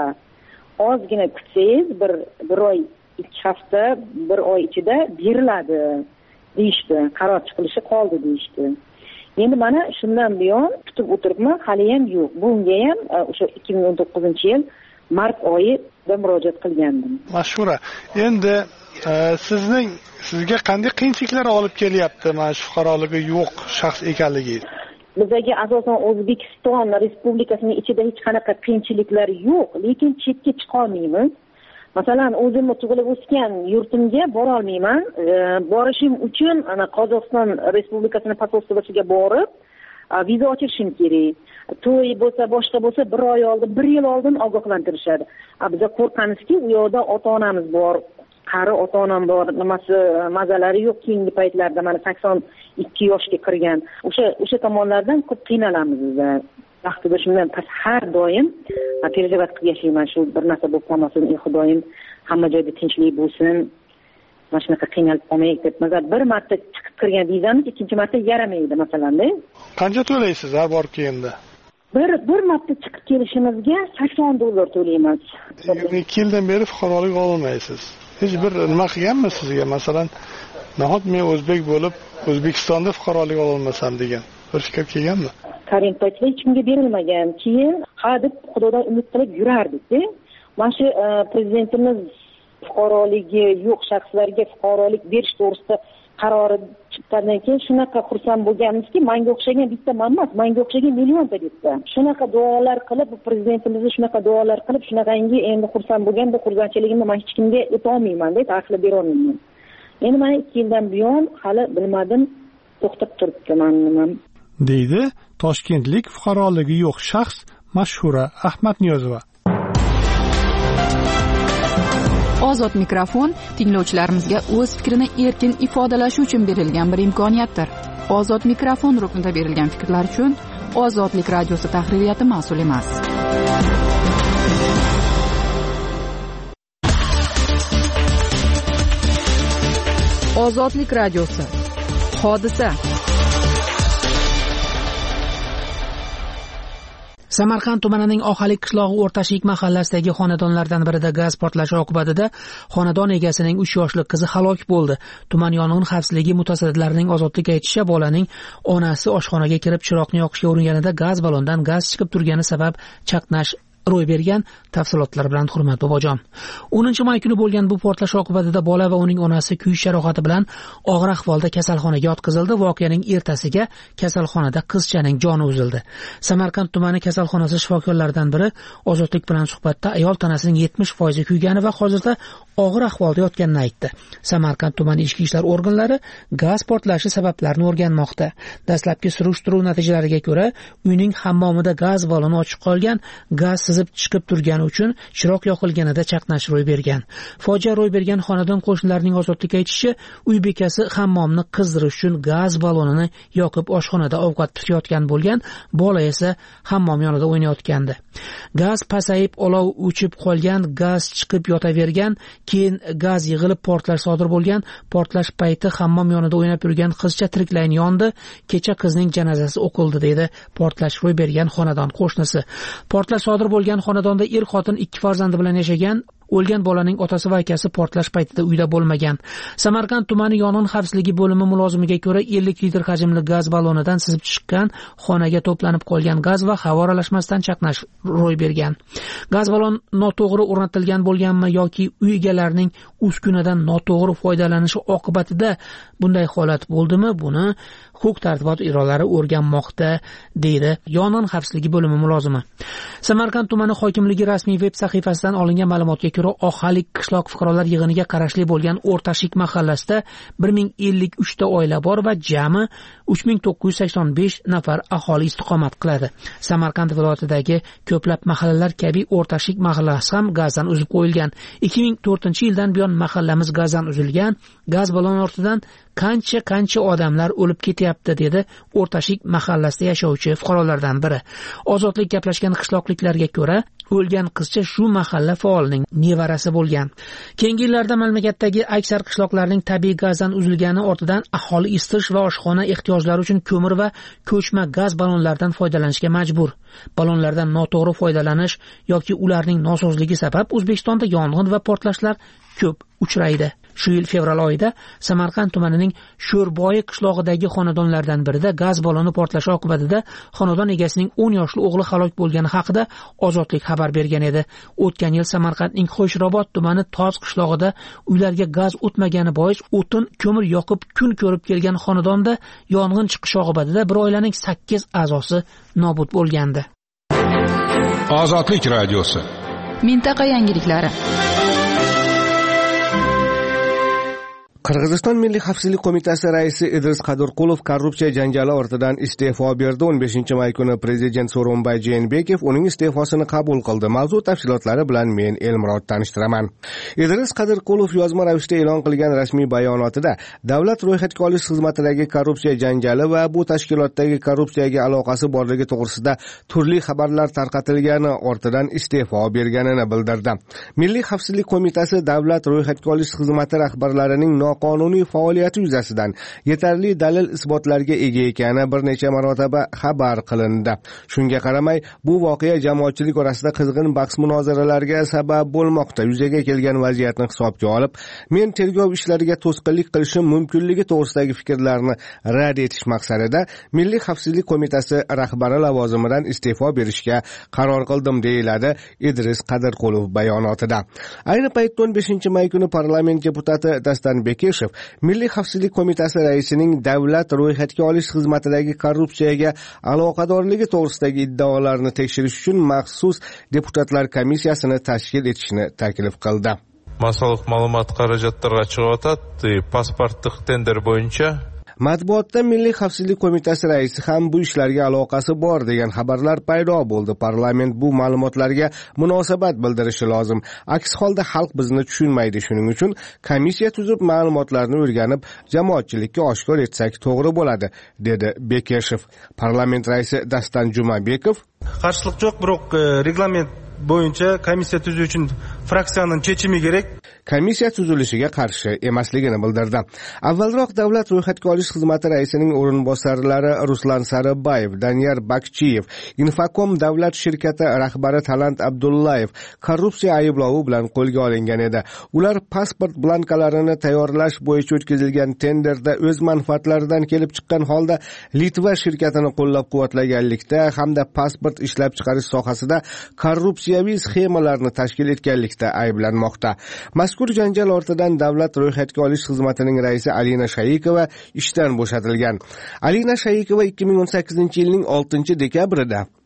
ozgina kutsangiz bir bir oy, ikki hafta, bir oy ichida beriladi deyishdi. Qaror chiqilishi qoldi deyishdi. Endi mana shundan buyon kutib o'tiribman, hali ham yo'q. Bunga ham o'sha ikki ming o'n to'qqizinchi yil mart oyida murojaat qilgandim. Mashhura, endi sizning sizga qanday qiyinchiliklar olib kelyapti mana shu fuqaroligi yo'q shaxs ekanligingiz? Bizga asosan O'zbekiston Respublikasining ichida hech qanaqa qiyinchiliklar yo'q, lekin chetga chiqa olmaymiz. Masalan, o'zimni tug'ilib o'sgan yurtimga bora olmayman. Borishim uchun ana Qozog'iston Respublikasining posolstvosiga borib, viza ochirishim kerak. To'y bo'lsa, boshqa bo'lsa bir oy oldin, bir yil oldin ogohlantirishadi. Biz qo'rqamizki, u yoqda ota-onamiz bor, qari ota-onam bor, nimasi mazalari yo'q keyingi paytlarda mana sakson ikki yoshga kirgan. O'sha o'sha tomonlardan ko'p qiynalamiz biz. Vaqtida shundan past har doim perjevat qilib yashayman, shu bir narsa bo'lib qolmasin, Xudoyim hamma joyda tinchlik bo'lsin. Mana shunaqa qiynalib qolmaylik deb. Masalan, bir marta chiqib kirgan vizamiz ikkinchi marta yaramaydi masalanda. Qancha to'laysiz har borib kelganda? Bir bir marta chiqib kelishimizga sakson dollar to'laymiz. ikki yildan beri fuqarolik olmaysiz. Hech bir nima qilganmi sizga? Masalan, nahot men o'zbek bo'lib O'zbekistonda fuqarolik ololmasam degan bir fikr kelganmi? Karim paytda hech kimga berilmagan. Keyin ha deb Xudodan umid qilib yurardik-da. Mana shu prezidentimiz fuqaroligi yo'q shaxslarga fuqarolik berish to'g'risida qarori chiqqandan keyin shunaqa xursand bo'lganmizki, menga o'xshagan bitta emas, menga o'xshagan millionta bitta. Shunaqa duolar qilib, prezidentimizni shunaqa duolar qilib, shunaqangi endi xursand bo'lganda xursandchiligimni men hech kimga ayta olmayman-da, ta'riflab bera olmayman. Endi mana ikki yildan buyon hali bilmadim, to'xtab turibdi men. deydi toshkentlik fuqaroligi yo'q shaxs Mashhura Ahmadniyozova. Ozod mikrofon tinglovchilarimizga o'z fikrini erkin ifodalashi uchun berilgan bir imkoniyatdir. Ozod mikrofon ruknida berilgan fikrlar uchun Ozodlik radiosi tahririyati mas'ul emas. Ozodlik radiosi. Hodisa. Samarqand tumanining Oqalik qishlog'i o'rtashik mahallasidagi xonadonlardan birida gaz portlashi oqibatida xonadon egasining uch yoshli qizi halok bo'ldi. Tuman yong'in xavfsizligi mutasaddilarining ozodlik aytishicha, bolaning onasi oshxonaga kirib chiroqni yoqishga uringanida gaz balondan gaz chiqib turgani sabab chaqnash ro'y bergan. Tafsilotlar bilan Hurmat Bobojon. o'ninchi may kuni bo'lgan bu portlash oqibatida bola va uning onasi kuyish jarohati bilan og'ir ahvolda kasalxonaga yotqizildi. Voqeaning ertasiga kasalxonada qizchaning joni uzildi. Samarqand tumani kasalxonasi shifokorlaridan biri Ozodlik bilan suhbatda ayol tanasining yetmish foizi kuygani va hozirda og'ir ahvolda yotganini aytdi. Samarqand tumani ichki ishlar organlari gaz portlashi sabablarini o'rganmoqda. Dastlabki surishtiruv natijalariga ko'ra, uyning hammomida gaz baloni ochiq qolgan, gaz sizib chiqib turgani uchun chiroq yoqilganida chaqnash ro'y bergan. Fojia ro'y bergan xonadon qo'shnilarining ozodlikka aytishicha, uy bekasi hammomni qizdirish uchun gaz balonini yoqib oshxonada ovqat pishirayotgan bo'lgan, bola esa hammom yonida o'ynayotgandi. Gaz pasayib olov o'chib qolgan, gaz chiqib yotavergan, keyin gaz yig'ilib portlash sodir bo'lgan. Portlash payti hammom yonida o'ynab yurgan qizcha tiriklayin yondi. Kecha qizning janozasi o'qildi dedi portlash ro'y bergan xonadon qo'shnisi. Portlash sodir bo'lgan xonadonda er xotin ikki farzandi bilan yashagan. O'lgan bolaning otasi va akasi portlash paytida uyda bo'lmagan. Samarqand tumani yong'in xavfsizligi bo'limi mulozimiga ko'ra ellik litr hajmli gaz balonidan sizib chiqqan, xonaga to'planib qolgan gaz va havo aralashmasidan chaqnash ro'y bergan. Gaz balon noto'g'ri o'rnatilgan bo'lganmi yoki uy egalarining uskunadan noto'g'ri foydalanishi oqibatida bunday holat bo'ldimi? Buni huquq-tartibot idoralari o'rganmoqda, deydi yong'in xavfsizligi bo'limi mulozimi. Samarqand tumani hokimligi rasmiy veb sahifasidan olingan ma'lumotga ko'ra, Oqhalik qishloq fuqarolar yig'iniga qarashli bo'lgan O'rtashik mahallasida bir ming ellik uch ta oila bor va jami uch ming to'qqiz yuz sakson besh nafar aholi istiqomat qiladi. Samarqand viloyatidagi ko'plab mahallalar kabi O'rtashik mahallasi ham gazdan uzib qo'yilgan. ikki ming to'rtinchi yildan buyon mahallamiz gazdan uzilgan. Gaz baloni ortidan qancha qancha odamlar o'lib ketyapti, dedi O'rtashik mahallasida yashovchi fuqarolardan biri. Ozodlik gaplashgan qishloqliklarga ko'ra, o'lgan qizcha shu mahalla faolining nevarasi bo'lgan. Keyingi yillarda mamlakatdagi aksar qishloqlarning tabiiy gazdan uzilgani ortidan aholi isitish va oshxona ehtiyojlari uchun ko'mir va ko'chma gaz ballonlaridan foydalanishga majbur. Ballonlardan noto'g'ri foydalanish yoki ularning nosozligi sabab O'zbekistonda yong'in va portlashlar ko'p uchraydi. Shu yil fevral oyida Samarqand tumanining Sho'rboyi qishlog'idagi xonadonlardan birida gaz baloni portlashi oqibatida xonadon egasining o'n yoshli o'g'li halok bo'lgani haqida Ozodlik xabar bergan edi. O'tgan yil Samarqandning Qo'shrobod tumani Toz qishlog'ida uylarga gaz o'tmagani bois o'tin, ko'mir yoqib kun ko'rib kelgan xonadonda yong'in chiqishi oqibatida bir oilaning sakkiz a'zosi nobud bo'lgandi. Ozodlik radiosi. Mintaqa yangiliklari. Qirg'iziston Milliy xavfsizlik qo'mitasi raisi Idris Qadirqulov korrupsiya janjali ortidan iste'fo berdi. o'n beshinchi may kuni prezident So'ronbay Jeenbekov uning iste'fosini qabul qildi. Mavzu tafsilotlari bilan men Elmurod tanishtiraman. Idris Qadirqulov yozma ravishda e'lon qilgan rasmiy bayonotida davlat ro'yxatga olish xizmatidagi korrupsiya janjali va bu tashkilotdagi korrupsiyaga aloqasi borligi to'g'risida turli xabarlar tarqatilgani ortidan iste'fo berganini bildirdi. Milliy xavfsizlik qo'mitasi davlat ro'yxatga olish xizmati rahbarlarining qonuniy faoliyati yuzasidan yetarli dalil isbotlarga ega ekani bir necha marotaba xabar qilindi. Shunga qaramay, bu voqea jamoatchilik orasida qizg'in bahs-munozaralarga sabab bo'lmoqda. Yuzaga kelgan vaziyatni hisobga olib, men tergov ishlariga to'sqinlik qilishim mumkinligi to'g'risidagi fikrlarni rad etish maqsadida Milliy xavfsizlik qo'mitasi rahbari lavozimidan iste'fo berishga qaror qildim, deyiladi Idris Qadirqulov bayonotida. Ayni paytda o'n beshinchi may kuni parlament deputati Dastanbek Milliy xavfsizlik qo'mitasi raisining davlat ro'yxatga olish xizmatidagi korrupsiyaga aloqadorligi to'g'risidagi iddaolarni tekshirish uchun maxsus deputatlar komissiyasini tashkil etishni taklif qildi. Masalliq ma'lumot xarajatlarga chiqyotadi. Pasportlik tender bo'yicha Matbuotda Milliy xavfsizlik qo'mitasi raisi ham bu ishlarga aloqasi bor degan xabarlar paydo bo'ldi. Parlament bu ma'lumotlarga munosabat bildirishi lozim. Aks holda xalq bizni tushunmaydi. Shuning uchun komissiya tuzib ma'lumotlarni o'rganib, jamoatchilikka oshkor etsak to'g'ri bo'ladi, dedi Bekeshev. Parlament raisi Dastan Jumabekov qarshilik yo'q, biroq reglament bo'yicha komissiya tuzish uchun fraksiyaning chechimi kerak. Komissiya tuzilishiga qarshi emasligini bildirdi. Avvalroq davlat ro'yxatga olish xizmati raisining o'rinbosarlari Ruslan Saribayev, Danyar Bakchiyev, Infocom davlat shirkati rahbari Talant Abdullayev korrupsiya ayblovi bilan qo'lga olingan edi. Ular pasport blankalarini tayyorlash bo'yicha o'tkazilgan tenderda o'z manfaatlaridan kelib chiqqan holda Litva shirkatini qo'llab-quvvatlaganlikda hamda pasport ishlab chiqarish sohasida korrupsiyaviy sxemalarni tashkil etganlikda ayblanmoqda. Mazkur janjal ortidan davlat ro'yxatga olish xizmatining raisi Alina Shayikova ishdan bo'shatilgan. Alina Shayikova ikki ming o'n sakkizinchi yilning oltinchi dekabrida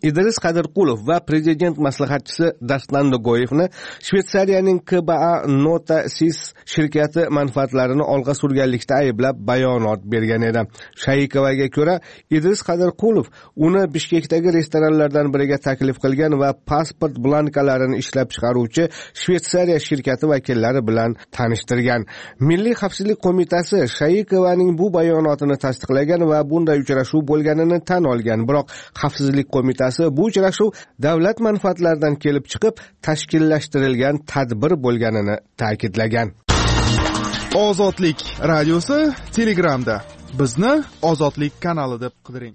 Idris Qadirqulov va prezident maslahatchisi Dastan Dogoyevni Shveysariyaning K B A Nota Sis shirkati manfaatlarini olg'a surganlikda ayblab bayonot bergan edi. Shayikovaga ko'ra, Idris Qadirqulov uni Bishkekdagi restoranlardan biriga taklif qilgan va pasport blankalarini ishlab chiqaruvchi Shveysariya shirkati vakillari bilan tanishtirgan. Milliy xavfsizlik qo'mitasi Shayikovaning bu bayonotini tasdiqlagan va bunday uchrashuv bo'lganini tan olgan. Biroq xavfsizlik qo'mitasi bu uchrashuv davlat manfaatlaridan kelib chiqib tashkillashtirilgan tadbir bo'lganini ta'kidlagan. Ozodlik radiosi Telegramda. Bizni Ozodlik kanali deb qidiring.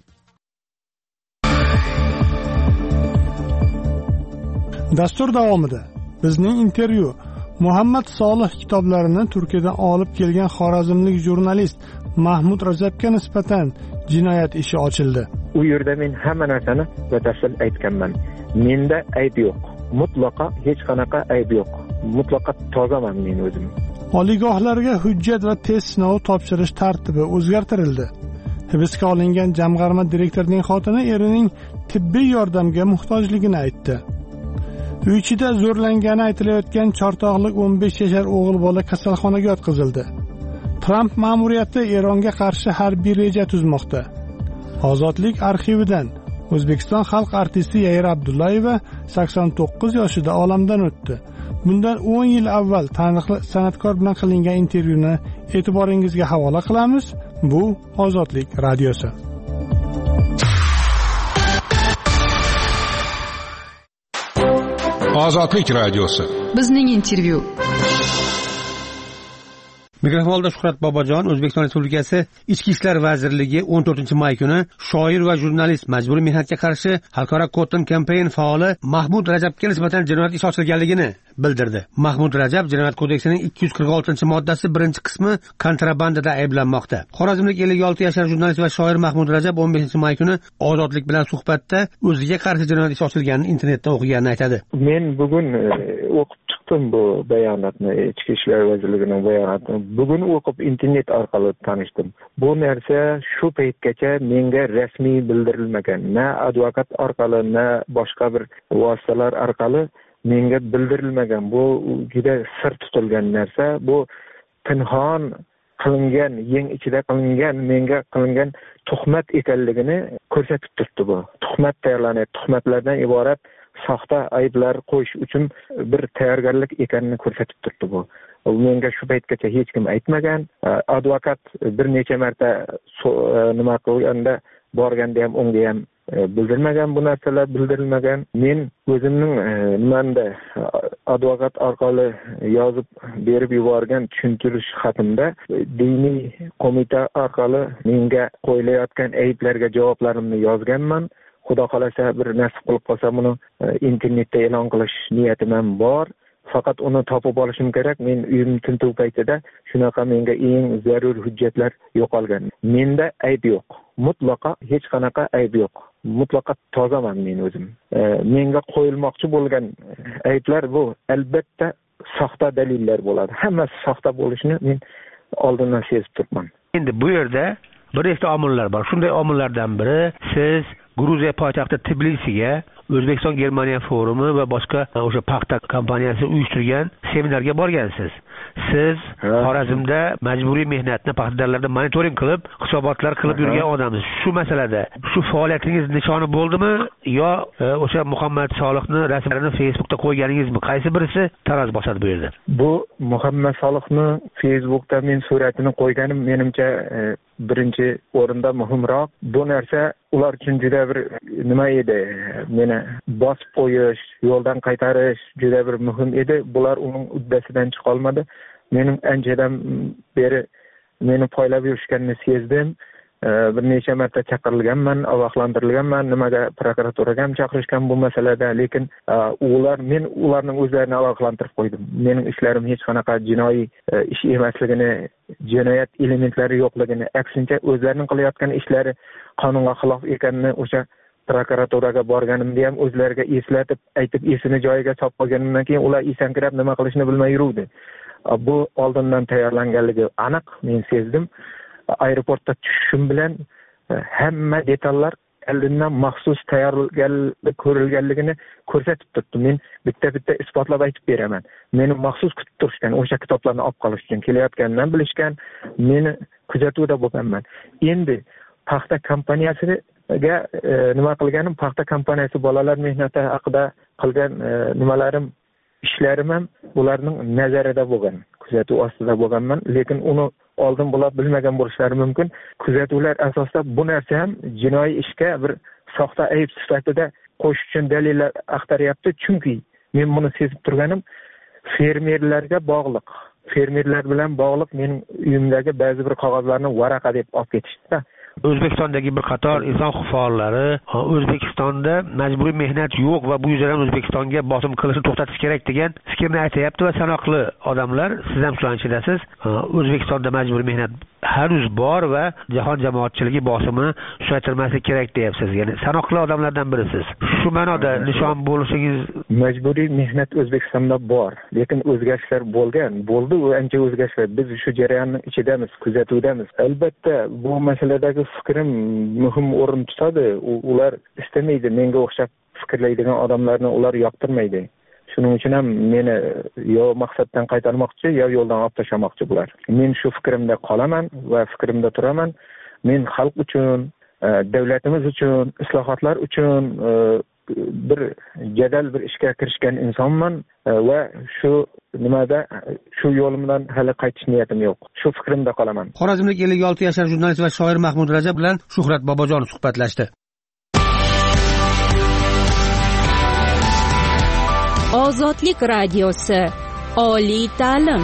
Dastur davomida bizning intervyu Muhammad Solih kitoblarini Turkiyadan olib kelgan xorazmlik jurnalist Mahmud Rajabga nisbatan jinoyat ishi ochildi. U yerda men hamma narsani batafsil aytganman. Menda ayb yo'q. Mutlaqo hech qanaqa ayb yo'q. Mutlaqo tozaman men o'zim. Oliygohlarga hujjat va test sinovi topshirish tartibi o'zgartirildi. Hibsga olingan jamg'arma direktorining xotini erining tibbiy yordamga muhtojligini aytdi. Uy ichida zo'rlangani aytilayotgan chortoqlik o'n besh yashar o'g'il bola kasalxonaga yotqizildi. Tramp ma'muriyati Eronga qarshi harbiy reja tuzmoqda. Ozodlik arxividan O'zbekiston xalq artisti Yayir Abdullayeva sakson to'qqiz yoshida olamdan o'tdi. Bundan o'n yil avval taniqli san'atkor bilan qilingan intervyuni e'tiboringizga havola qilamiz. Bu Ozodlik radiosi. Ozodlik radiosi. Bizning intervyu. Mikrofonda Shuhrat Bobojon, O'zbekiston Respublikasi Ichki ishlar vazirligi o'n to'rtinchi may kuni shoir va jurnalist majburiy mehnatga qarshi xalqaro Cotton Campaign faoli Mahmud Rajabga nisbatan jinoyat ishi ochilganligini bildirdi. Mahmud Rajab Jinoyat kodeksining ikki yuz qirq oltinchi moddasi birinchi qismi kontrabandada ayblanmoqda. Xorazmlik ellik olti yashar jurnalist va shoir Mahmud Rajab o'n beshinchi may kuni Ozodlik bilan suhbatda o'ziga qarshi jinoyat ishi ochilganini internetda o'qiganini aytadi. Men bugun o'qib chiqdim bu bayonotni, Ichki ishlar vazirligining bayonotini. Bugun o'qib internet orqali tanishdim. Bu narsa shu paytgacha menga rasmiy bildirilmagan. Na advokat orqali, na boshqa bir vositalar orqali menga bildirilmagan. Bu juda sir tutilgan narsa. Bu pinhon qilingan, yeng ichida qilingan, menga qilingan tuhmat ekanligini ko'rsatib turibdi bu. Tuhmat tayyorlanadi. Tuhmatlardan iborat soxta ayblar qo'yish uchun bir tayyorgarlik ekanini ko'rsatib turibdi bu. Menga shu paytgacha hech kim aytmagan. Advokat bir necha marta nima qilganda borganda ham unga ham bildirmagan, bu narsalar bildirilmagan. Men o'zimning nimanda advokat orqali yozib berib yuborgan tushuntirish xatimda diniy qo'mita orqali menga qo'yilayotgan ayblarga javoblarimni yozganman. Xudo xolasa bir nasib qilib qolsa buni internetda e'lon qilish niyatim ham bor. Faqat uni topib olishim kerak. Men uyim tintuv paytida shunaqa menga eng zarur hujjatlar yo'qolgan. Menda ayb yo'q. Mutlaqo hech qanaqa ayb yo'q. Mutlaqo tozaman men o'zim. E, menga qo'yilmoqchi bo'lgan ayblar bu albatta soxta dalillar bo'ladi. Hammasi soxta bo'lishini men oldindan sezib turibman. Endi bu yerda bir nechta omillar bor. Shunday omillardan biri siz Gruziya poytaxti Tbilisiga O'zbekiston Germaniya forumi va boshqa o'sha paxta kompaniyasi uyushtirgan seminarga borgansiz. Siz Xorazmda majburiy mehnatni paxtadarlarda monitoring qilib, hisobotlar qilib yurgan odamsiz. Shu masalada shu faoliyatingiz nishoni bo'ldimi yo o'sha Muhammad Solihni rasmlarini Facebookda qo'yganingizmi? Qaysi birisi taroz bosadi bu yerda? Bu Muhammad Solihni Facebookda men suratini qo'yganim menimcha birinchi o'rinda muhimroq. Bu narsa ular uchun juda bir nima edi? Meni bosib qo'yish, yo'ldan qaytarish juda bir muhim edi. Bular uning uddasidan chiqa olmadi. Mening anchadan beri meni poylab yurishganini sezdim. Bir necha marta chaqirilganman, ogohlantirilganman, nimaga prokuraturaga ham chaqirishgan bu masalada, lekin ular men ularning o'zlarini ogohlantirib qo'ydim. Mening ishlarim hech qanaqa jinoiy ish emasligini, jinoyat elementlari yo'qligini, aksincha o'zlarining qilayotgan ishlari qonunga xilof ekanini o'sha prokuraturaga borganimda ham o'zlariga eslatib, aytib esini joyiga solib qo'yganimdan keyin ular esankirab nima qilishni bilmay yuruvdi. Bu oldindan tayyorlanganligi aniq, men sezdim. Aeroportda tushishim bilan hamma detallar oldindan maxsus tayyorgarlik ko'rilganligini ko'rsatib turibdi. Men bitta bitta isbotlab aytib beraman. Meni maxsus kutib turishgan, o'sha kitoblarni olib qolish uchun kelayotgandan bilishgan, meni kuzatuvda bo'lganman. Endi paxta kompaniyasiga e, nima qilganim, paxta kompaniyasi bolalar mehnati haqida qilgan e, nimalarim, ishlarim ham ularning nazarida bo'lgan, kuzatuv ostida bo'lganman, lekin uni oldin bular bilmagan bo'lishlari mumkin. Kuzatuvlar asosida bu narsa ham jinoiy ishga bir soxta ayb sifatida qo'shish uchun dalillar axtaryapti, chunki men buni sezib turganim fermerlarga bog'liq. Fermerlar bilan bog'liq mening uyimdagi ba'zi bir qog'ozlarni varaqa deb olib ketishdi. O'zbekistondagi bir qator inson huquq faollari O'zbekistonda majburiy mehnat yo'q va bu yuzdan O'zbekistonga bosim qilishni to'xtatish kerak degan fikrni aytayapti va sanoqli odamlar, siz ham shularning ichidasiz, O'zbekistonda majburiy mehnat hanuz bor va jahon jamoatchiligi bosimini susaytirmaslik kerak deyapsiz. Ya'ni sanoqli odamlardan birisiz. Shu ma'noda nishon bo'lishingiz. Majburiy mehnat O'zbekistonda bor, lekin o'zgarishlar bo'lgan. Bo'ldi, u ancha o'zgarishlar. Biz shu jarayonning ichidamiz, kuzatuvdamiz. Albatta, bu masaladagi fikrim muhim o'rin tutadi. Ular istamaydi, menga o'xshab fikrlaydigan odamlarni ular yoqtirmaydi. Shuning uchun ham meni yo maqsaddan qaytarmoqchi, yo yo'ldan olib tashlamoqchi bular. Men shu fikrimda qolaman va fikrimda turaman. Men xalq uchun, davlatimiz uchun, islohotlar uchun bir jadal bir ishga kirishgan insonman va shu nimada shu yo'limdan hali qaytish niyatim yo'q. Shu fikrimda qolaman. Xorazmlik ellik olti yashar jurnalist va shoir Mahmud Rajab bilan Shuhrat Bobojonov suhbatlashdi. Ozodlik radiosi, oliy ta'lim.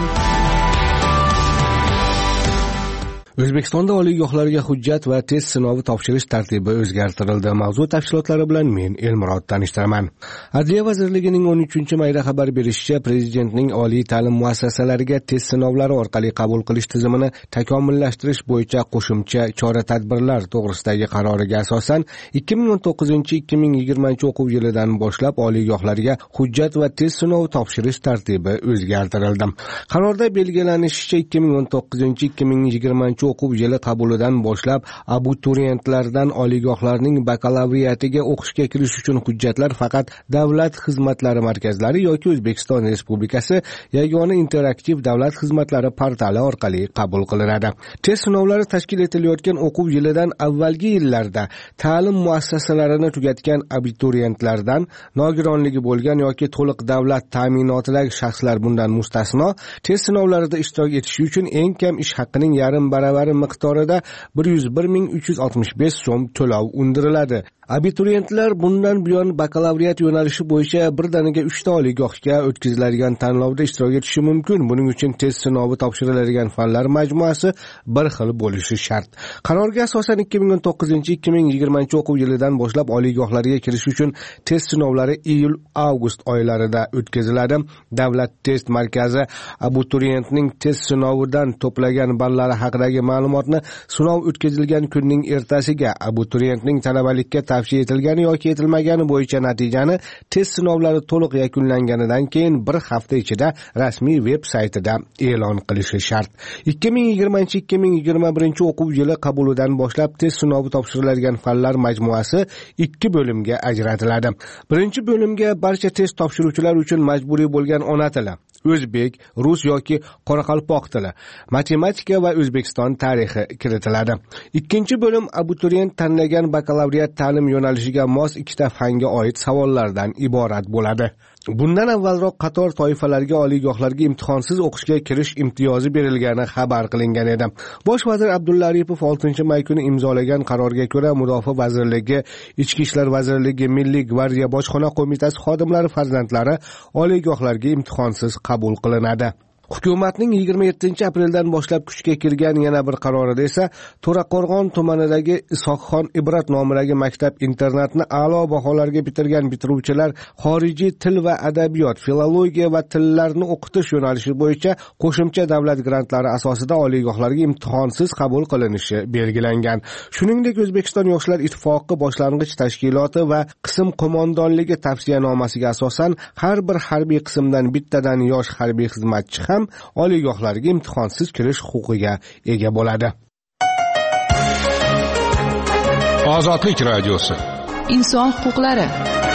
O'zbekistonda oliygohlarga hujjat va test sinovi topshirish tartibi o'zgartirildi. Mavzu tafsilotlari bilan men Elmurod tanishtiraman. Adliya vazirligining o'n uchinchi mayda xabar berishicha, prezidentning oliy ta'lim muassasalariga test sinovlari orqali qabul qilish tizimini takomillashtirish bo'yicha qo'shimcha chora-tadbirlar to'g'risidagi qaroriga asosan ikki ming o'n to'qqizinchi ikki ming yigirmanchi o'quv yilidan boshlab oliygohlarga hujjat va test sinovi topshirish tartibi o'zgartirildi. Qarorda belgilanishicha, ikki ming o'n to'qqizinchi ikki ming yigirmanchi o'quv yili qabulidan boshlab abituriyentlardan oliygohlarning bakalavriatiga o'qishga kirish uchun hujjatlar faqat Davlat xizmatlari markazlari yoki O'zbekiston Respublikasi yagona interaktiv davlat xizmatlari portali orqali qabul qilinadi. Test sinovlari tashkil etilayotgan o'quv yilidan avvalgi yillarda ta'lim muassasalarini tugatgan abituriyentlardan nogironligi bo'lgan yoki to'liq davlat ta'minotidagi shaxslar bundan mustasno test sinovlarida ishtirok etishi uchun eng kam ish haqqining yarim baravari miqdorida bir yuz bir ming uch yuz oltmish besh so'm to'lov undiriladi. Abituriyentlar bundan buyon bakalavriat yo'nalishi bo'yicha birdaniga uchta oliygohga o'tkaziladigan tanlovda ishtirok etishi mumkin. Buning uchun test sinovi topshiriladigan fanlar majmuasi bir xil bo'lishi shart. Qarorga asosan ikki ming o'n to'qqizinchi ikki ming yigirmanchi o'quv yilidan boshlab oliygohlarga kirish uchun test sinovlari iyul-avgust oylarida o'tkaziladi. Davlat test markazi abituriyentning test sinovidan to'plagan ballari haqidagi ma'lumotni sinov o'tkazilgan kunning ertasiga abituriyentning talabalikka tavsiya etilgani yoki etilmagani bo'yicha natijani test sinovlari to'liq yakunlanganidan keyin bir hafta ichida rasmiy veb saytida e'lon qilishi shart. ikki ming yigirmanchi ikki ming yigirma birinchi o'quv yili qabulidan boshlab test sinovi topshiriladigan fanlar majmuasi ikki bo'limga ajratiladi. Birinchi bo'limga barcha test topshiruvchilar uchun majburiy bo'lgan ona tili, o'zbek, rus yoki qoraqalpoq tili, matematika va O'zbekiston tarixi kiritiladi. Ikkinchi bo'lim abituriyent tanlagan bakalavriat ta'lim yo'nalishiga mos ikkita fanga oid savollardan iborat bo'ladi. Bundan avvalroq qator toifalarga oliygohlarga imtihonsiz o'qishga kirish imtiyozi berilgani xabar qilingan edi. Bosh vazir Abdulla Aripov oltinchi may kuni imzolagan qarorga ko'ra Mudofaa vazirligi, Ichki ishlar vazirligi, Milliy gvardiya bojxona qo'mitasi xodimlari farzandlari oliygohlarga imtihonsiz qabul qilinadi. Hukumatning yigirma yettinchi apreldan boshlab kuchga kirgan yana bir qarorida esa To'raqo'rg'on tumanidagi Isoqxon Ibrat nomidagi maktab internatni a'lo baholarga bitirgan bitiruvchilar xorijiy til va adabiyot, filologiya va tillarni o'qitish yo'nalishi bo'yicha qo'shimcha davlat grantlari asosida oliygohlarga imtihonsiz qabul qilinishi belgilangan. Shuningdek, O'zbekiston Yoshlar ittifoqi boshlang'ich tashkiloti va qism qo'mondonligi tavsiyanomasiga asosan har bir harbiy qismdan bittadan yosh harbiy xizmatchi ham oliygohlarga imtihonsiz kirish huquqiga ega bo'ladi. Ozodlik radiosi. Inson huquqlari.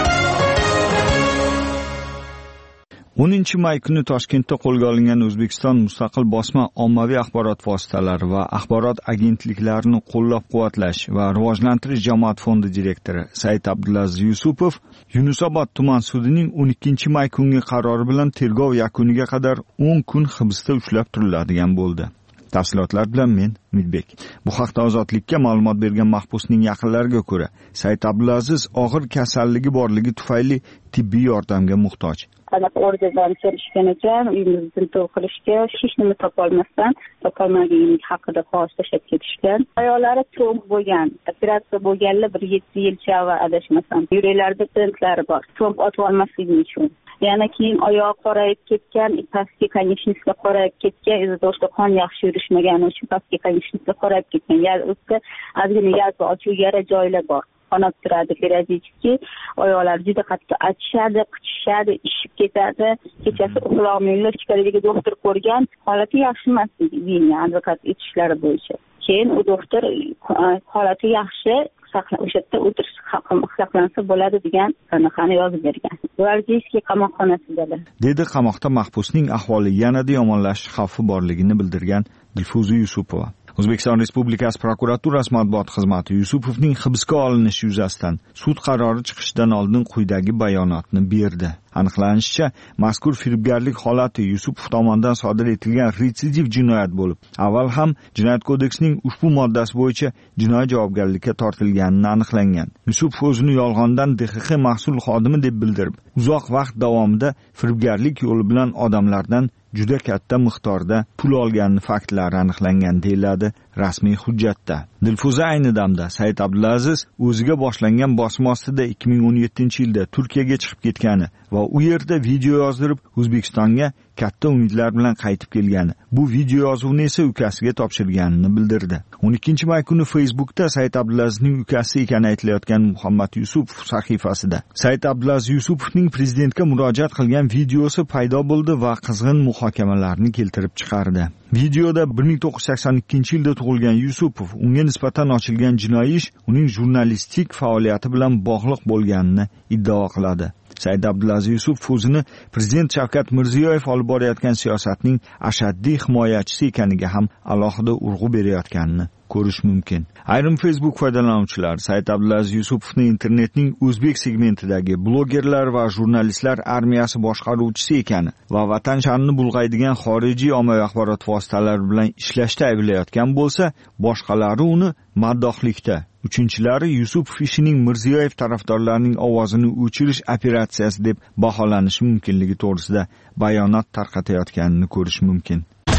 o'ninchi may kuni Toshkentda qo'lga olingan O'zbekiston mustaqil bosma ommaviy axborot vositalari va axborot agentliklarini qo'llab-quvvatlash va rivojlantirish jamoat fondi direktori Said Abdulaziz Yusupov Yunusobod tuman sudining o'n ikkinchi may kungi qarori bilan tergov yakuniga qadar o'n kun hibsda ushlab turiladigan bo'ldi. Tafsilotlar bilan men Umidbek. Bu haqda Ozodlikka ma'lumot bergan mahbusning yaqinlariga ko'ra, Said Abdulaziz og'ir kasalligi borligi tufayli tibbiy yordamga muhtoj. Qanaqa orderdan kelishgan ekan, uyimizni tintuv qilishga hech nima topolmasdan, topolmaganlik haqida qog'oz tashlab ketishgan. Ayollari to'ng bo'lgan, operatsiya bo'lganlar bir yetti yilcha va adashmasam. Yuraklarida tentlari bor. To'ng otib olmasligi uchun. Yana keyin oyoq qorayib ketgan, pastki konечностьga qorayib ketgan, izotoshda qon yaxshi yurishmagani uchun pastki konечностьga qorayib ketgan. Ya'ni o'zga ozgina yalpi ochuv yara joylar bor. Qonab turadi, periodически oyoqlar juda qattiq achishadi, qichishadi, ishib ketadi. Kechasi uxlolmaylar, ichkaridagi doktor ko'rgan, holati yaxshi emas deydi, advokat etishlari bo'yicha. Keyin u doktor holati yaxshi, o'sha yerda o'tirish saqlansa bo'ladi degan qanaqani yozib bergan. Gvardiyskiy qamoqxonasidalar. Dedi qamoqda mahbusning ahvoli yanada yomonlashish xavfi borligini bildirgan Dilfuza Yusupova. O'zbekiston Respublikasi prokuraturasi matbuot xizmati Yusupovning hibsga olinishi yuzasidan sud qarori chiqishidan oldin quyidagi bayonotni berdi. Aniqlanishicha, mazkur firibgarlik holati Yusupov tomonidan sodir etilgan retsidiv jinoyat bo'lib, avval ham Jinoyat kodeksining ushbu moddasi bo'yicha jinoiy javobgarlikka tortilganini aniqlangan. Yusupov o'zini yolg'ondan D X X mahsul xodimi deb bildirib, uzoq vaqt davomida firibgarlik yo'li bilan odamlardan juda katta miqdorda pul olgani faktlari aniqlangan deyiladi rasmiy hujjatda. Dilfuza ayni damda Said Abdulaziz o'ziga boshlangan bosim ostida ikki ming o'n yettinchi yilda Turkiyaga chiqib ketgani va u yerda video yozdirib O'zbekistonga katta umidlar bilan qaytib kelgani, bu video yozuvni esa ukasiga topshirganini bildirdi. o'n ikkinchi may kuni Facebookda Said Abdulazizning ukasi ekani aytilayotgan Muhammad Yusupov sahifasida Said Abdulaziz Yusupovning prezidentga murojaat qilgan videosi paydo bo'ldi va qizg'in muhokamalarni keltirib chiqardi. Videoda bir ming to'qqiz yuz sakson ikkinchi yilda tug'ilgan Yusupov unga nisbatan ochilgan jinoiy ish uning jurnalistik faoliyati bilan bog'liq bo'lganini iddao qiladi. Said Abdulaziz Yusupov o'zini prezident Shavkat Mirziyoyev olib borayotgan siyosatning ashaddiy himoyachisi ekaniga ham alohida urg'u berayotganini ko'rish mumkin. Ayrim Facebook foydalanuvchilari Said Abdulaziz Yusupovni internetning o'zbek segmentidagi blogerlar va jurnalistlar armiyasi boshqaruvchisi ekani va vatan sha'nini bulg'aydigan xorijiy ommaviy axborot vositalari bilan ishlashda ayblayotgan bo'lsa, boshqalari uni maddohlikda, uchinchilari Yusupov ishining Mirziyoyev tarafdorlarining ovozini o'chirish operatsiyasi deb baholanishi mumkinligi to'g'risida bayonot tarqatayotganini ko'rish mumkin.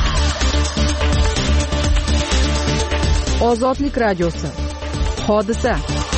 Ozodlik radiosi. Hodisa.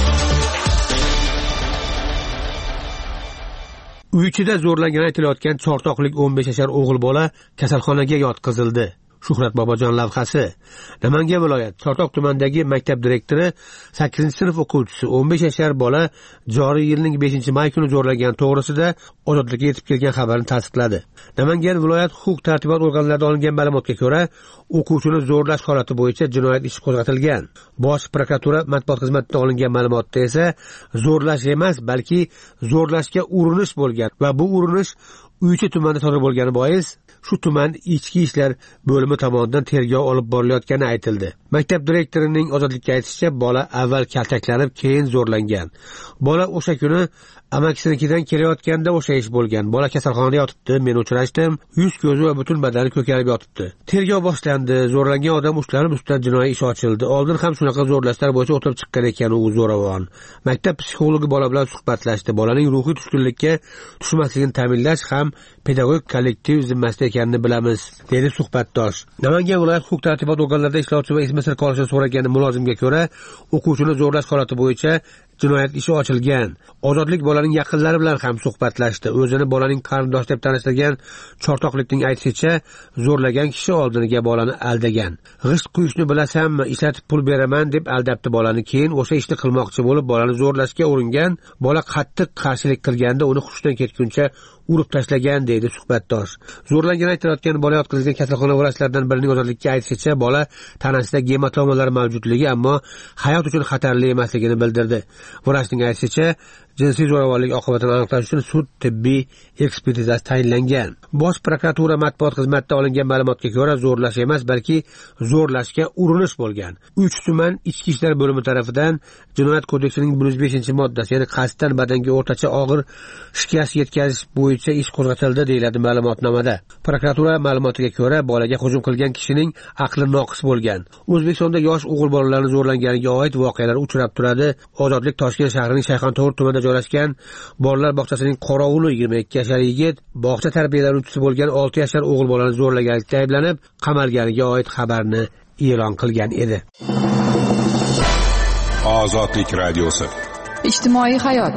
Uy ichida zo'rlangani aytilayotgan chortoqlik o'n besh yashar o'g'il bola kasalxonaga yotqizildi. Shuhrat Bobojon lavhasi. Namangan viloyat Chortoq tumanidagi maktab direktori sakkizinchi sinf o'quvchisi o'n besh yashar bola joriy yilning beshinchi may kuni zo'rlangani to'g'risida ozodlikka yetib kelgan xabarni tasdiqladi. Namangan viloyat huquq tartibot organlaridan olingan ma'lumotga ko'ra, o'quvchini zo'rlash holati bo'yicha jinoyat ishi qo'zg'atilgan. Bosh prokuratura matbuot xizmatidan olingan ma'lumotda esa zo'rlash emas, balki zo'rlashga urinish bo'lgan va bu urinish Uychi tumanida sodir bo'lgani bois shu tuman ichki ishlar bo'limi tomonidan tergov olib borilayotgani aytildi. Maktab direktorining ozodlikka aytishicha, bola avval kaltaklanib, keyin zo'rlangan. Bola o'sha kuni amakisinikidan kelayotganda o'sha ish bo'lgan. Bola kasalxonada yotibdi, men uchrashdim, yuz ko'zi va butun badani ko'karib yotibdi. Tergov boshlandi, zo'rlangan odam ushlanib, ustidan jinoiy ish ochildi. Oldin ham shunaqa zo'rlashlar bo'yicha o'tirib chiqqan ekan u zo'ravon. Maktab psixologi bola bilan suhbatlashdi. Bolaning ruhiy tushkunlikka tushmasligini ta'minlash ham pedagogik kollektiv zimmasida ekanini bilamiz, dedi suhbatdosh. Namangan viloyat huquq tartibot organlarida ishlovchi va ismi sir qolishini so'ragan mulozimga ko'ra, o'quvchini zo'rlash holati bo'yicha jinoyat ishi ochilgan. Ozodlik bolaning yaqinlari bilan ham suhbatlashdi. O'zini bolaning qarindoshi deb tanishtirgan chortoqlikning aytishicha, zo'rlagan kishi oldiniga bolani aldagan. G'isht quyishni bilasanmi, ishlatib pul beraman deb aldabdi bolani. Keyin o'sha ishni qilmoqchi bo'lib bolani zo'rlashga uringan. Bola qattiq qarshilik qilganda uni hushdan ketguncha urib tashlagan, deydi suhbatdosh. Zo'rlangani aytilayotgan bola yotqizilgan kasalxona vrachlaridan birining ozodlikka aytishicha, bola tanasida gematomalar mavjudligi, ammo hayot uchun xatarli emasligini bildirdi. Vrachning aytishicha, jinsiy zo'ravonlik oqibatini aniqlash uchun sud tibbiy ekspertizasi tayinlangan. Bosh prokuratura matbuot xizmatida olingan ma'lumotga ko'ra, zo'rlash emas, balki zo'rlashga urinish bo'lgan. uch tuman ichki ishlar bo'limi tomonidan Jinoyat kodeksining bir yuz beshinchi moddasi, ya'ni qasddan badanga o'rtacha og'ir shikast yetkazish bo'yicha ish qo'zg'atildi, deyiladi ma'lumotnomada. Prokuratura ma'lumotiga ko'ra, bolaga hujum qilgan kishining aqli noqis bo'lgan. O'zbekistonda yosh o'g'il bolalarning zo'rlanganiga oid voqealar uchrab turadi. Ozodlik Toshkent shahrining Shayxontohur tumanida joylashgan bolalar bog'chasining qorovuli yigirma ikki yashar yigit bog'cha tarbiyalanuvchisi bo'lgan olti yashar o'g'il bolani zo'rlaganlikda ayblanib, qamalganiga oid xabarni e'lon qilgan edi. Ozodlik radiosi. Ijtimoiy hayot.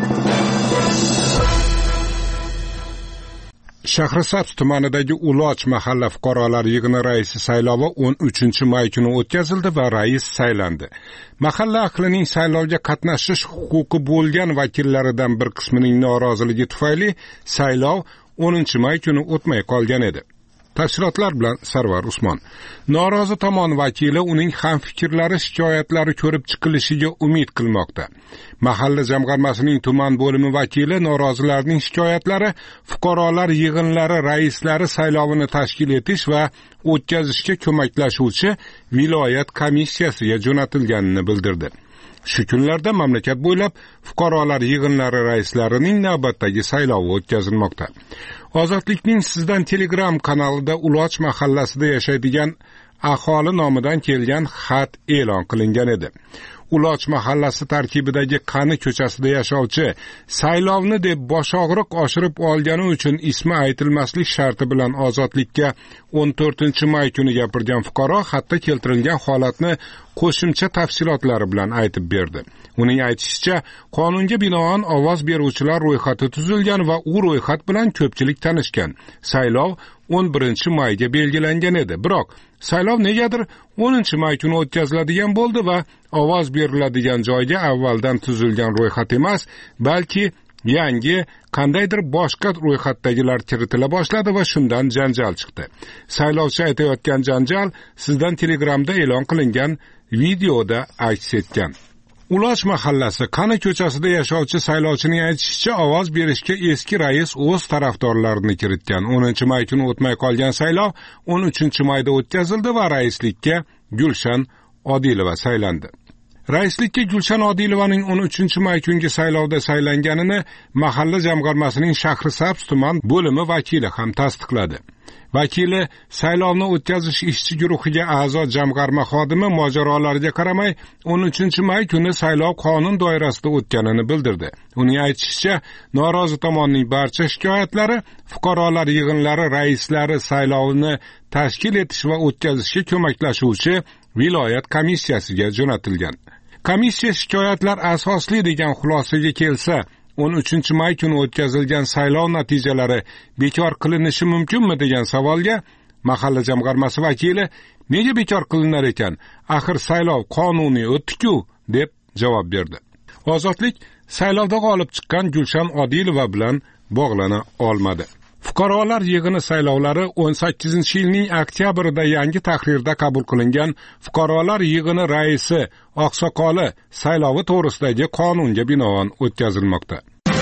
Shahrisabz tumanidagi Uloch mahalla fuqarolar yig'ini raisi saylovi o'n uchinchi may kuni o'tkazildi va rais saylandi. Mahalla ahlining saylovga qatnashish huquqi bo'lgan vakillaridan bir qismining noroziligi tufayli saylov o'ninchi may kuni o'tmay qolgan edi. Tafsilotlar bilan Sarvar Usmon. Norozi tomon vakili uning hamfikrlari shikoyatlari ko'rib chiqilishiga umid qilmoqda. Mahalla jamg'armasining tuman bo'limi vakili norozilarning shikoyatlari fuqarolar yig'inlari raislari saylovini tashkil etish va o'tkazishga ko'maklashuvchi viloyat komissiyasiga jo'natilganini bildirdi. Shu kunlarda mamlakat bo'ylab fuqarolar yig'inlari raislarining navbatdagi saylovi o'tkazilmoqda. Ozodlikning sizdan Telegram kanalida Uloch mahallasida yashaydigan aholi nomidan kelgan xat e'lon qilingan edi. Uloch mahallasi tarkibidagi Qani ko'chasida yashovchi saylovni deb boshog'riq oshirib olgani uchun ismi aytilmaslik sharti bilan ozodlikka o'n to'rtinchi may kuni gapirgan fuqaro xatda keltirilgan holatni qo'shimcha tafsilotlari bilan aytib berdi. Uning aytishicha, qonunga binoan ovoz beruvchilar ro'yxati tuzilgan va u ro'yxat bilan ko'pchilik tanishgan. Saylov o'n birinchi mayga belgilangan edi. Biroq saylov negadir o'ninchi may kuni o'tkaziladigan bo'ldi va ovoz beriladigan joyga avvaldan tuzilgan ro'yxat emas, balki yangi qandaydir boshqa ro'yxatdagilar kiritila boshladi va shundan janjal chiqdi. Saylovchi aytayotgan janjal sizdan Telegramda e'lon qilingan videoda aks etgan. Uloch mahallasi Qani ko'chasida yashovchi saylovchining aytishicha, ovoz berishga eski rais o'z tarafdorlarini kiritgan. o'ninchi may kuni o'tmay qolgan saylov o'n uchinchi mayda o'tkazildi va raislikka Gulshan Odilova saylandi. Raislikka Gulshan Odilovaning o'n uchinchi may kungi saylovda saylanganini mahalla jamg'armasining Shahrisabz tuman bo'limi vakili ham tasdiqladi. Vakili saylovni o'tkazish ishchi guruhiga a'zo jamg'arma xodimi mojarolarga qaramay o'n uchinchi may kuni saylov qonun doirasida o'tganini bildirdi. Uning aytishicha, norozi tomonning barcha shikoyatlari fuqarolar yig'inlari raislari saylovini tashkil etish va o'tkazishga ko'maklashuvchi viloyat komissiyasiga jo'natilgan. Komissiya shikoyatlar asosli degan xulosaga kelsa, o'n uchinchi may kuni o'tkazilgan saylov natijalari bekor qilinishi mumkinmi degan savolga mahalla jamg'armasi vakili nega bekor qilinar ekan? Axir saylov qonuniy o'tdi-ku deb javob berdi. Ozodlik saylovda g'olib chiqqan Gulshan Odilova bilan bog'lana olmadi. Fuqarolar yig'ini saylovlari o'n sakkizinchi yilning oktyabrida yangi tahrirda qabul qilingan fuqarolar yig'ini raisi oqsoqoli saylovi to'g'risidagi qonunga binoan o'tkazilmoqda.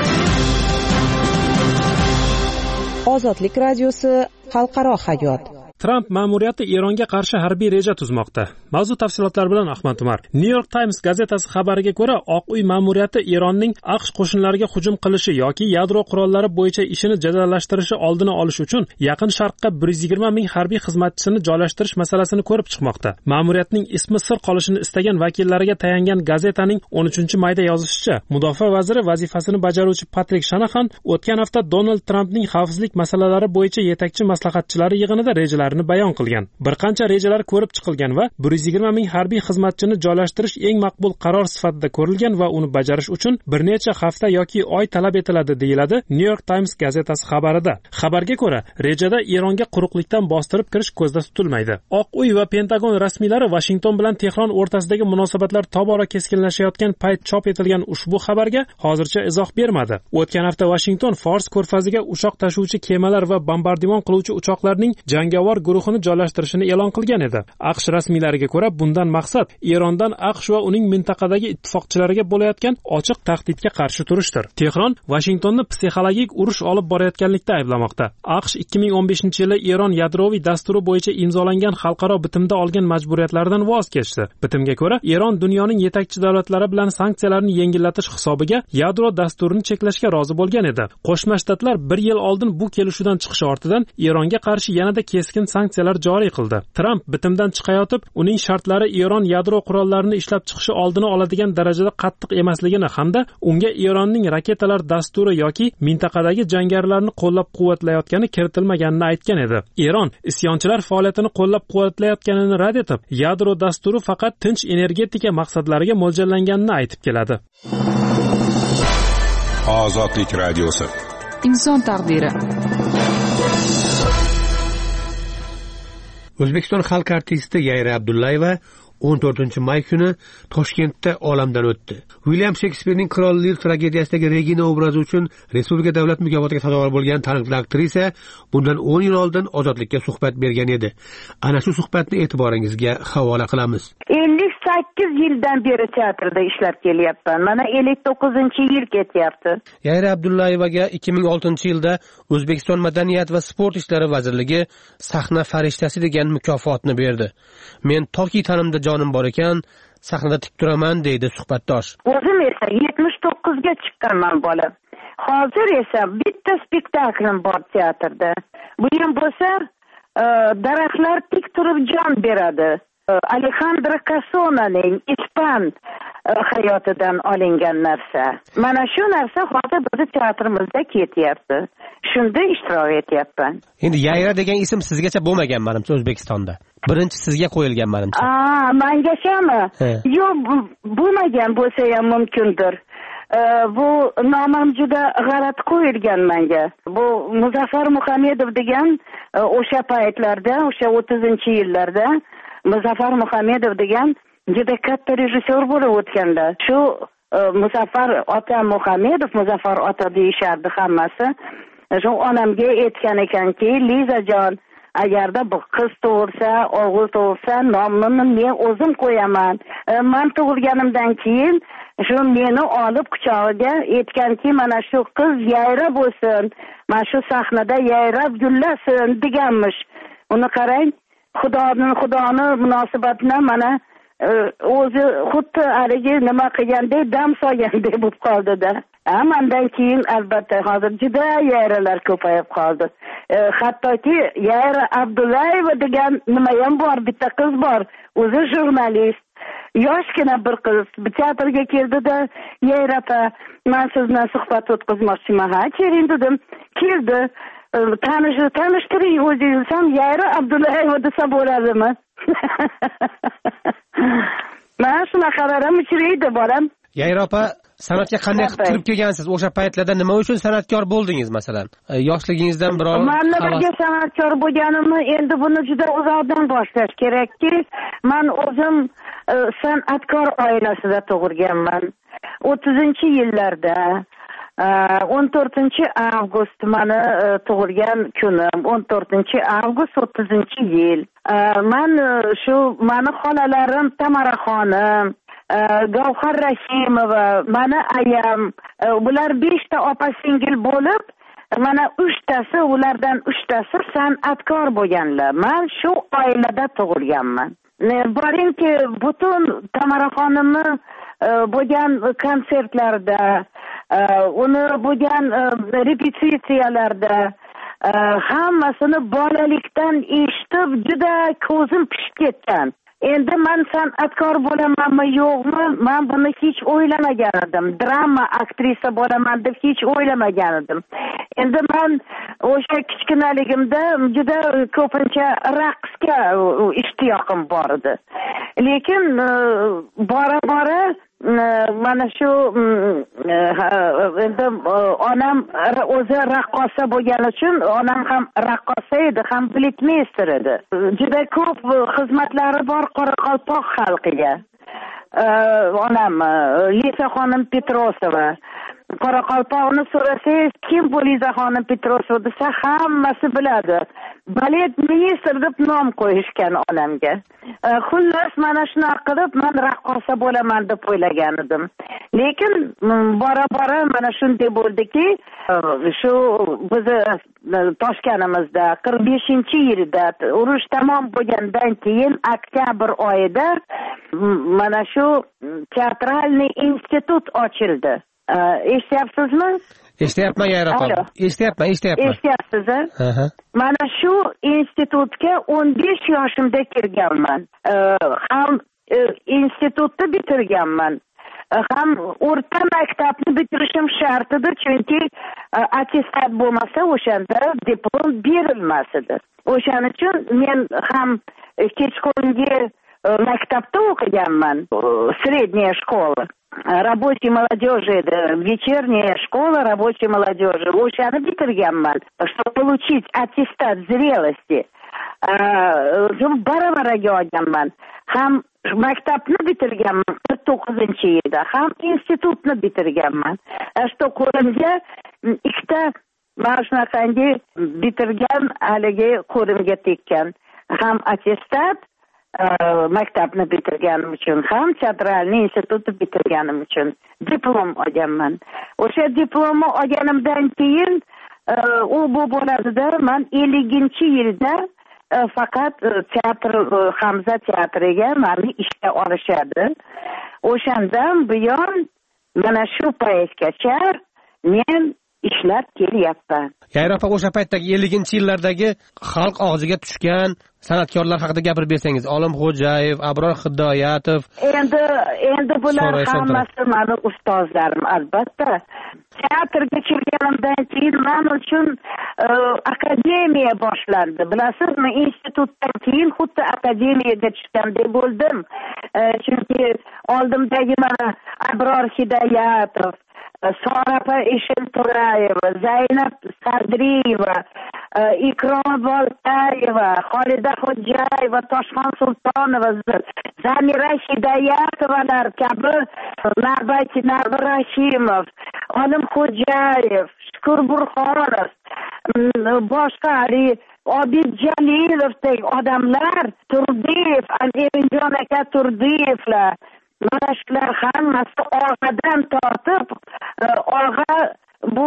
Ozodlik radiosi xalqaro hayot. Trump ma'muriyati Eronga qarshi harbiy reja tuzmoqda. Mavzu tafsilotlari bilan Ahmad Umar. New York Times gazetasi xabariga ko'ra, Oq uy ma'muriyati Eronning AQSh qo'shinlariga hujum qilishi yoki yadro qurollari bo'yicha ishini jadallashtirishi oldini olish uchun Yaqin Sharqqa bir yuz yigirma ming harbiy xizmatchisini joylashtirish masalasini ko'rib chiqmoqda. Ma'muriyatning ismi sir qolishini istagan vakillariga tayangan gazetaning o'n uchinchi mayda yozishicha, mudofaa vaziri vazifasini bajaruvchi Patrik Shanahan o'tgan hafta Donald Trampning xavfsizlik masalalari bo'yicha yetakchi maslahatchilari yig'inida rejalar rejalarini bayon qilgan. Bir qancha rejalar ko'rib chiqilgan va bir yuz yigirma ming harbiy xizmatchini joylashtirish eng maqbul qaror sifatida ko'rilgan va uni bajarish uchun bir necha hafta yoki oy talab etiladi, deyiladi New York Times gazetasi xabarida. Xabarga ko'ra, rejada Eronga quruqlikdan bostirib kirish ko'zda tutilmaydi. Oq uy va Pentagon rasmiylari Washington bilan Tehron o'rtasidagi munosabatlar tobora keskinlashayotgan payt chop etilgan ushbu xabarga hozircha izoh bermadi. O'tgan hafta Washington Fors ko'rfaziga uchoq tashuvchi kemalar va bombardimon qiluvchi uchoqlarning jangovar guruhini joylashtirishini e'lon qilgan edi. AQSh rasmiylariga ko'ra, bundan maqsad Erondan AQSh va uning mintaqadagi ittifoqchilariga bo'layotgan ochiq tahdidga qarshi turishdir. Tehron Washingtonni psixologik urush olib borayotganlikda ayblamoqda. AQSh ikki ming o'n beshinchi yili Eron yadroviy dasturi bo'yicha imzolangan xalqaro bitimda olgan majburiyatlardan voz kechdi. Bitimga ko'ra, Eron dunyoning yetakchi davlatlari bilan sanksiyalarni yengillatish hisobiga yadro dasturini cheklashga rozi bo'lgan edi. Qo'shma Shtatlar bir yil oldin bu kelishuvdan chiqishi ortidan Eronga qarshi yanada keskin sanksiyalar joriy qildi. Tramp bitimdan chiqayotib, uning shartlari Eron yadro qurollarini ishlab chiqishi oldini oladigan darajada qattiq emasligini hamda unga Eronning raketalar dasturi yoki mintaqadagi jangarilarni qo'llab-quvvatlayotgani kiritilmaganini aytgan edi. Eron isyonchilar faoliyatini qo'llab-quvvatlayotganini rad etib, yadro dasturi faqat tinch energetika maqsadlariga mo'ljallanganini aytib keladi. Ozodlik radiosi. Inson taqdiri. O'zbekiston xalq artisti Yayra Abdullayeva o'n to'rtinchi may kuni Toshkentda olamdan o'tdi. William Shekspirning Qirol Lir tragediyasidagi Regina obrazi uchun Respublika davlat mukofotiga sazovor bo'lgan taniqli aktrisa bundan o'n yil oldin Ozodlikka suhbat bergan edi. Ana shu suhbatni e'tiboringizga havola qilamiz. ellik sakkiz yildan beri teatrda ishlab kelyapman. Mana ellik to'qqizinchi yil ketyapti. Yayra Abdullayevaga ikki ming oltinchi yilda O'zbekiston Madaniyat va sport ishlari vazirligi sahna farishtasi degan mukofotni berdi. Men toki tanimda jonim bor ekan, sahnada tik turaman, deydi suhbatdosh. O'zim esa yetmish to'qqizga chiqqanman bola. Hozir esa bitta spektaklim bor teatrda. Bu ham bo'lsa, daraxtlar tik turib jon beradi. Alejandro Casonaning ispan hayotidan olingan narsa. Mana shu narsa hozir bizni teatrimizda ketyapti. Shunda ishtirok etyapman. Endi Yayra degan ism sizgacha bo'lmagan menimcha O'zbekistonda. Birinchi sizga qo'yilgan menimcha. Aa, mengachami? Yo'q, bo'lmagan bo'lsa ham mumkindir. Bu nomim juda g'alati qo'yilgan menga. Bu Muzaffar Muhammedov degan o'sha paytlarda, o'sha o'ttizinchi yillarda Muzaffar Muhammedov degan juda katta rejissyor bo'lib o'tganlar. Shu Muzaffar ota Muhammedov, Muzaffar ota deyishardi hammasi. Shu onamga aytgan ekanki, Lizajon, agarda bu qiz tug'ilsa, o'g'il tug'ilsa, nomini men o'zim qo'yaman. Men tug'ilganimdan keyin shu meni olib quchog'iga aytganki, mana shu qiz Yayra bo'lsin, mana shu sahnada yayrab gullasin deganmish. Uni qarang, Xudoning Xudoni munosabatini mana o'zi xuddi haligi nima qilgandek dam solgandek bo'lib qoldi-da. Amandan keyin albatta hozir juda Yayralar ko'payib qoldi. Hattoki Yayra Abdullayeva degan nima ham bor, bitta qiz bor, o'zi jurnalist. Yoshgina bir qiz teatrga keldi-da, Yayra opa, men sizni suhbat o'tkazmoqchiman. Ha, keling dedim. Keldi. Tanish, tanishtiring o'zingizni, ham Yayra Abdullayeva desa bo'ladimi? Mana shunaqalar ham uchraydi bolam. Yayra opa, san'atga qanday qilib kirib kelgansiz? O'sha paytlarda nima uchun san'atkor bo'ldingiz masalan? Yoshligingizdan biror Men nimaga san'atkor bo'lganimni endi buni juda uzoqdan boshlash kerakki. Men o'zim san'atkor oilasida tug'ilganman. o'ttizinchi yillarda o'n to'rtinchi avgust mani tug'ilgan kunim, o'n to'rtinchi avgust o'ttizinchi yil. Men shu mani xolalarim Tamaraxonim, Gavhar Rashimova, mani ayam, bular beshta opa-singil bo'lib, mana uchtasi, ulardan uchtasi san'atkor bo'lganlar. Men shu oilada tug'ilganman. Boringki, butun Tamaraxonimni bo'lgan konsertlarda, uni bo'lgan repetitsiyalarda hammasini bolalikdan eshitib juda ko'zim pishib ketgan. Endi men san'atkor bo'lamanmi yo'qmi, men buni hech o'ylamagan edim. Drama aktrisa bo'laman deb hech o'ylamagan edim. endi men o'sha kichkinaligimda juda ko'pincha raqsga ishtiyoqim bor edi. Lekin bora bora mana shu endi onam o'zi raqqosa bo'lgani uchun onam ham raqqosa edi, ham baletmeyster edi. Juda ko'p xizmatlari bor Qoraqalpoq xalqiga. Onam Lisaxonim Petrosova. Qoraqalpoqni so'rasangiz, kim bu Lisaxonim Petrosova desa hammasi biladi. Balet ministr deb nom qo'yishgan onamga. Xullas mana shunaqa qilib men raqqosa bo'laman deb o'ylagan edim. Lekin bora-bora mana shunday bo'ldiki, shu biz toshganimizda qirq beshinchi yilda urush tamom bo'lgandan keyin oktyabr oyida mana shu teatralniy institut ochildi. Eshityapsizmi? Eshityapman, Yayraqon. Eshityapman, eshityapman. Eshityapsiz? Aha. Mana shu institutga o'n besh yoshimda kirganman. Ham institutni bitirganman. Ham o'rta maktabni bitirishim shart edi, chunki attestat bo'lmasa o'shanda diplom berilmas edi. O'shaning uchun men ham kechqurungi maktabda o'qiganman, средняя школа. Рабочей молодежи, вечерняя школа рабочей молодежи. O'shani bitirganman, чтобы получить аттестат зрелости. Bara-baraga olganman. Ham maktabni bitirganman qirq to'qqizinchi yilda, ham institutni bitirganman. Что qo'limga ikkita mana shunaqangi bitirgan haligi qo'limga tekkan. Ham attestat maktabni bitirganim uchun, ham teatralniy institutni bitirganim uchun diplom olganman. O'sha diplomni olganimdan keyin u bu bo'ladida men ellinchi yilda faqat teatr Hamza teatriga meni ishga olishadi. O'shandan buyon mana shu paytgacha men ishlab kelyapman. Yayroq o'sha paytdagi ellinchi yillardagi xalq og'ziga tushgan san'atkorlar haqida gapirib bersangiz, Olimxo'jayev, Abror Hidoyatov. Endi endi bular hammasi meni ustozlarim albatta. Teatrga kirganimdan keyin men uchun akademiya boshlandi. Bilasizmi, institutdan keyin xuddi akademiyaga tushgandek bo'ldim. Chunki oldimdagi mana Abror Hidoyatov, Sorapa Eshilto'rayeva, Zaynab Sadriyeva, Ikrom Boltayeva, Xolida Xo'jayeva, Toshxon Sultonova, Zamira Hidoyatovalar kabi, Navbatchi Navir Hashimov, Olimxo'jayev, Shukur Burxonov, boshqa Obid Jalilovdek odamlar, Turdiyev, Eminjon aka Turdiyevlar, mana shular hammasi og'adan tortib, og'a bu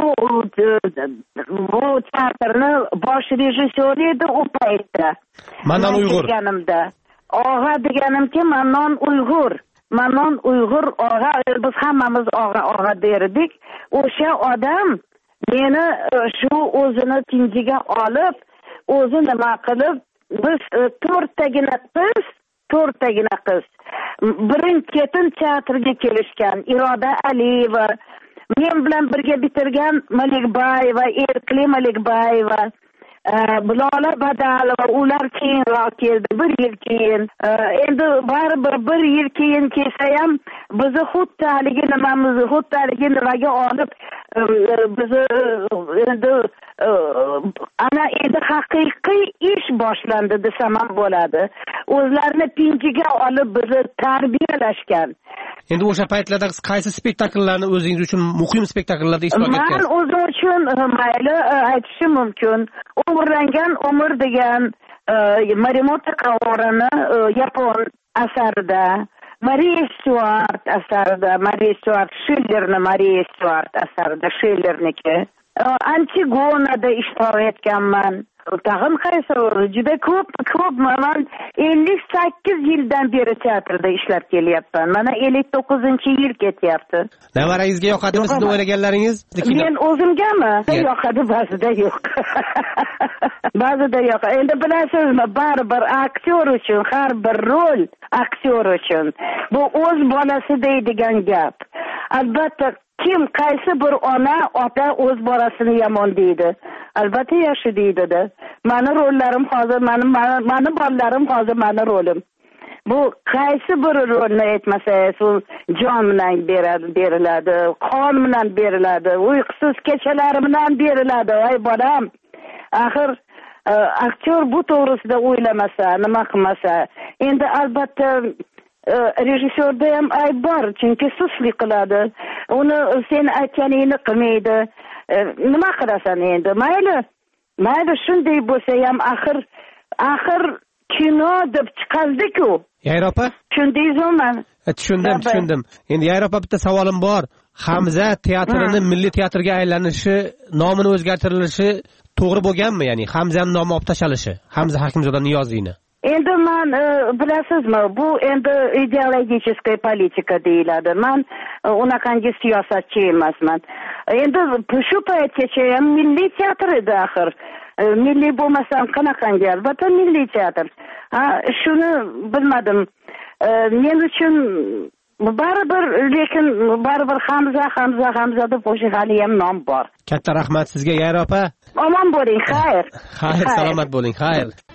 bu teatrni bosh rejissyori edi u paytda. Manon Uyg'ur. Og'a deganimki Manon Uyg'ur. Manon Uyg'ur og'a, biz hammamiz og'a og'a derdik. O'sha odam meni shu o'zini tinjiga olib, o'zi nima qilib, biz to'rttagina qiz to'rttagina qiz birin-ketin teatrga kelishgan. Iroda Aliyeva, men bilan birga bitirgan Malikbayeva, Erkli Malikbayeva, Lola Badalova, ular keyinroq keldi, bir yil keyin. Endi baribir bir yil keyin kelsa ham bizni xuddi haligi nimamizni, xuddi haligi nimaga olib, bizni endi ana endi haqiqiy ish boshlandi desam ham bo'ladi. O'zlarini pinjiga olib bizni tarbiyalashgan. Endi o'sha paytlarda qaysi spektakllarni o'zingiz uchun muhim spektakllarda ishtirok etgansiz? Men o'zim uchun mayli aytishim mumkin. O'g'irlangan umr degan Morimoto Kaorini yapon asarida, Mariya Stuart asarida, Mariya Stuart Schillerni Mariya Stuart asarida, Schillerniki. Antigonada ishtirok etganman. Tag'in qaysi juda ko'p ko'p men ellik sakkiz yildan beri teatrda ishlab kelyapman. Mana ellik to'qqizinchi yil ketyapti. Nevarangizga yoqadimi sizni o'ylaganlaringiz? Men o'zimgami? Yoqadi, ba'zida yo'q. Ba'zida yo'q. Endi bilasizmi, baribir aktyor uchun har bir rol aktyor uchun bu o'z bolasi deydigan gap. Albatta kim qaysi bir ona ota o'z bolasini yomon deydi? Albatta yaxshi deydi-da. Mani rollarim hozir, mani mani bolalarim hozir mani rolim. Bu qaysi bir rolni aytmasangiz, u jon bilan beriladi, qon bilan beriladi, uyqusiz kechalar bilan beriladi. Voy bolam, axir aktyor bu to'g'risida o'ylamasa, nima qilmasa, endi albatta rejissyorda ham ayb bor, chunki suslik qiladi. Uni sen aytganingni qilmaydi. Nima qilasan endi? Mayli. Mayli shunday bo'lsa ham axir axir kino deb chiqaldi-ku. Yayra opa? Tushundingizmi? Tushundim, tushundim. Endi Yayra opa, bitta savolim bor. Hamza teatrini milliy teatrga aylanishi, nomini o'zgartirilishi to'g'ri bo'lganmi? Ya'ni Hamzaning nomi olib tashlanishi, Hamza Hakimzoda Niyoziyni. Endi men bilasizmi, bu endi ideologическая politika deyiladi. Men unaqangi siyosatchi emasman. Endi shu paytgacha ham milliy teatr edi axir. Milliy bo'lmasam qanaqangi, albatta milliy teatr. Ha, shuni bilmadim. Men uchun baribir, lekin baribir Hamza, Hamza, Hamza deb o'sha hali ham nom bor. Katta rahmat sizga Yayra opa. Omon bo'ling, xayr. Xayr, salomat bo'ling, xayr.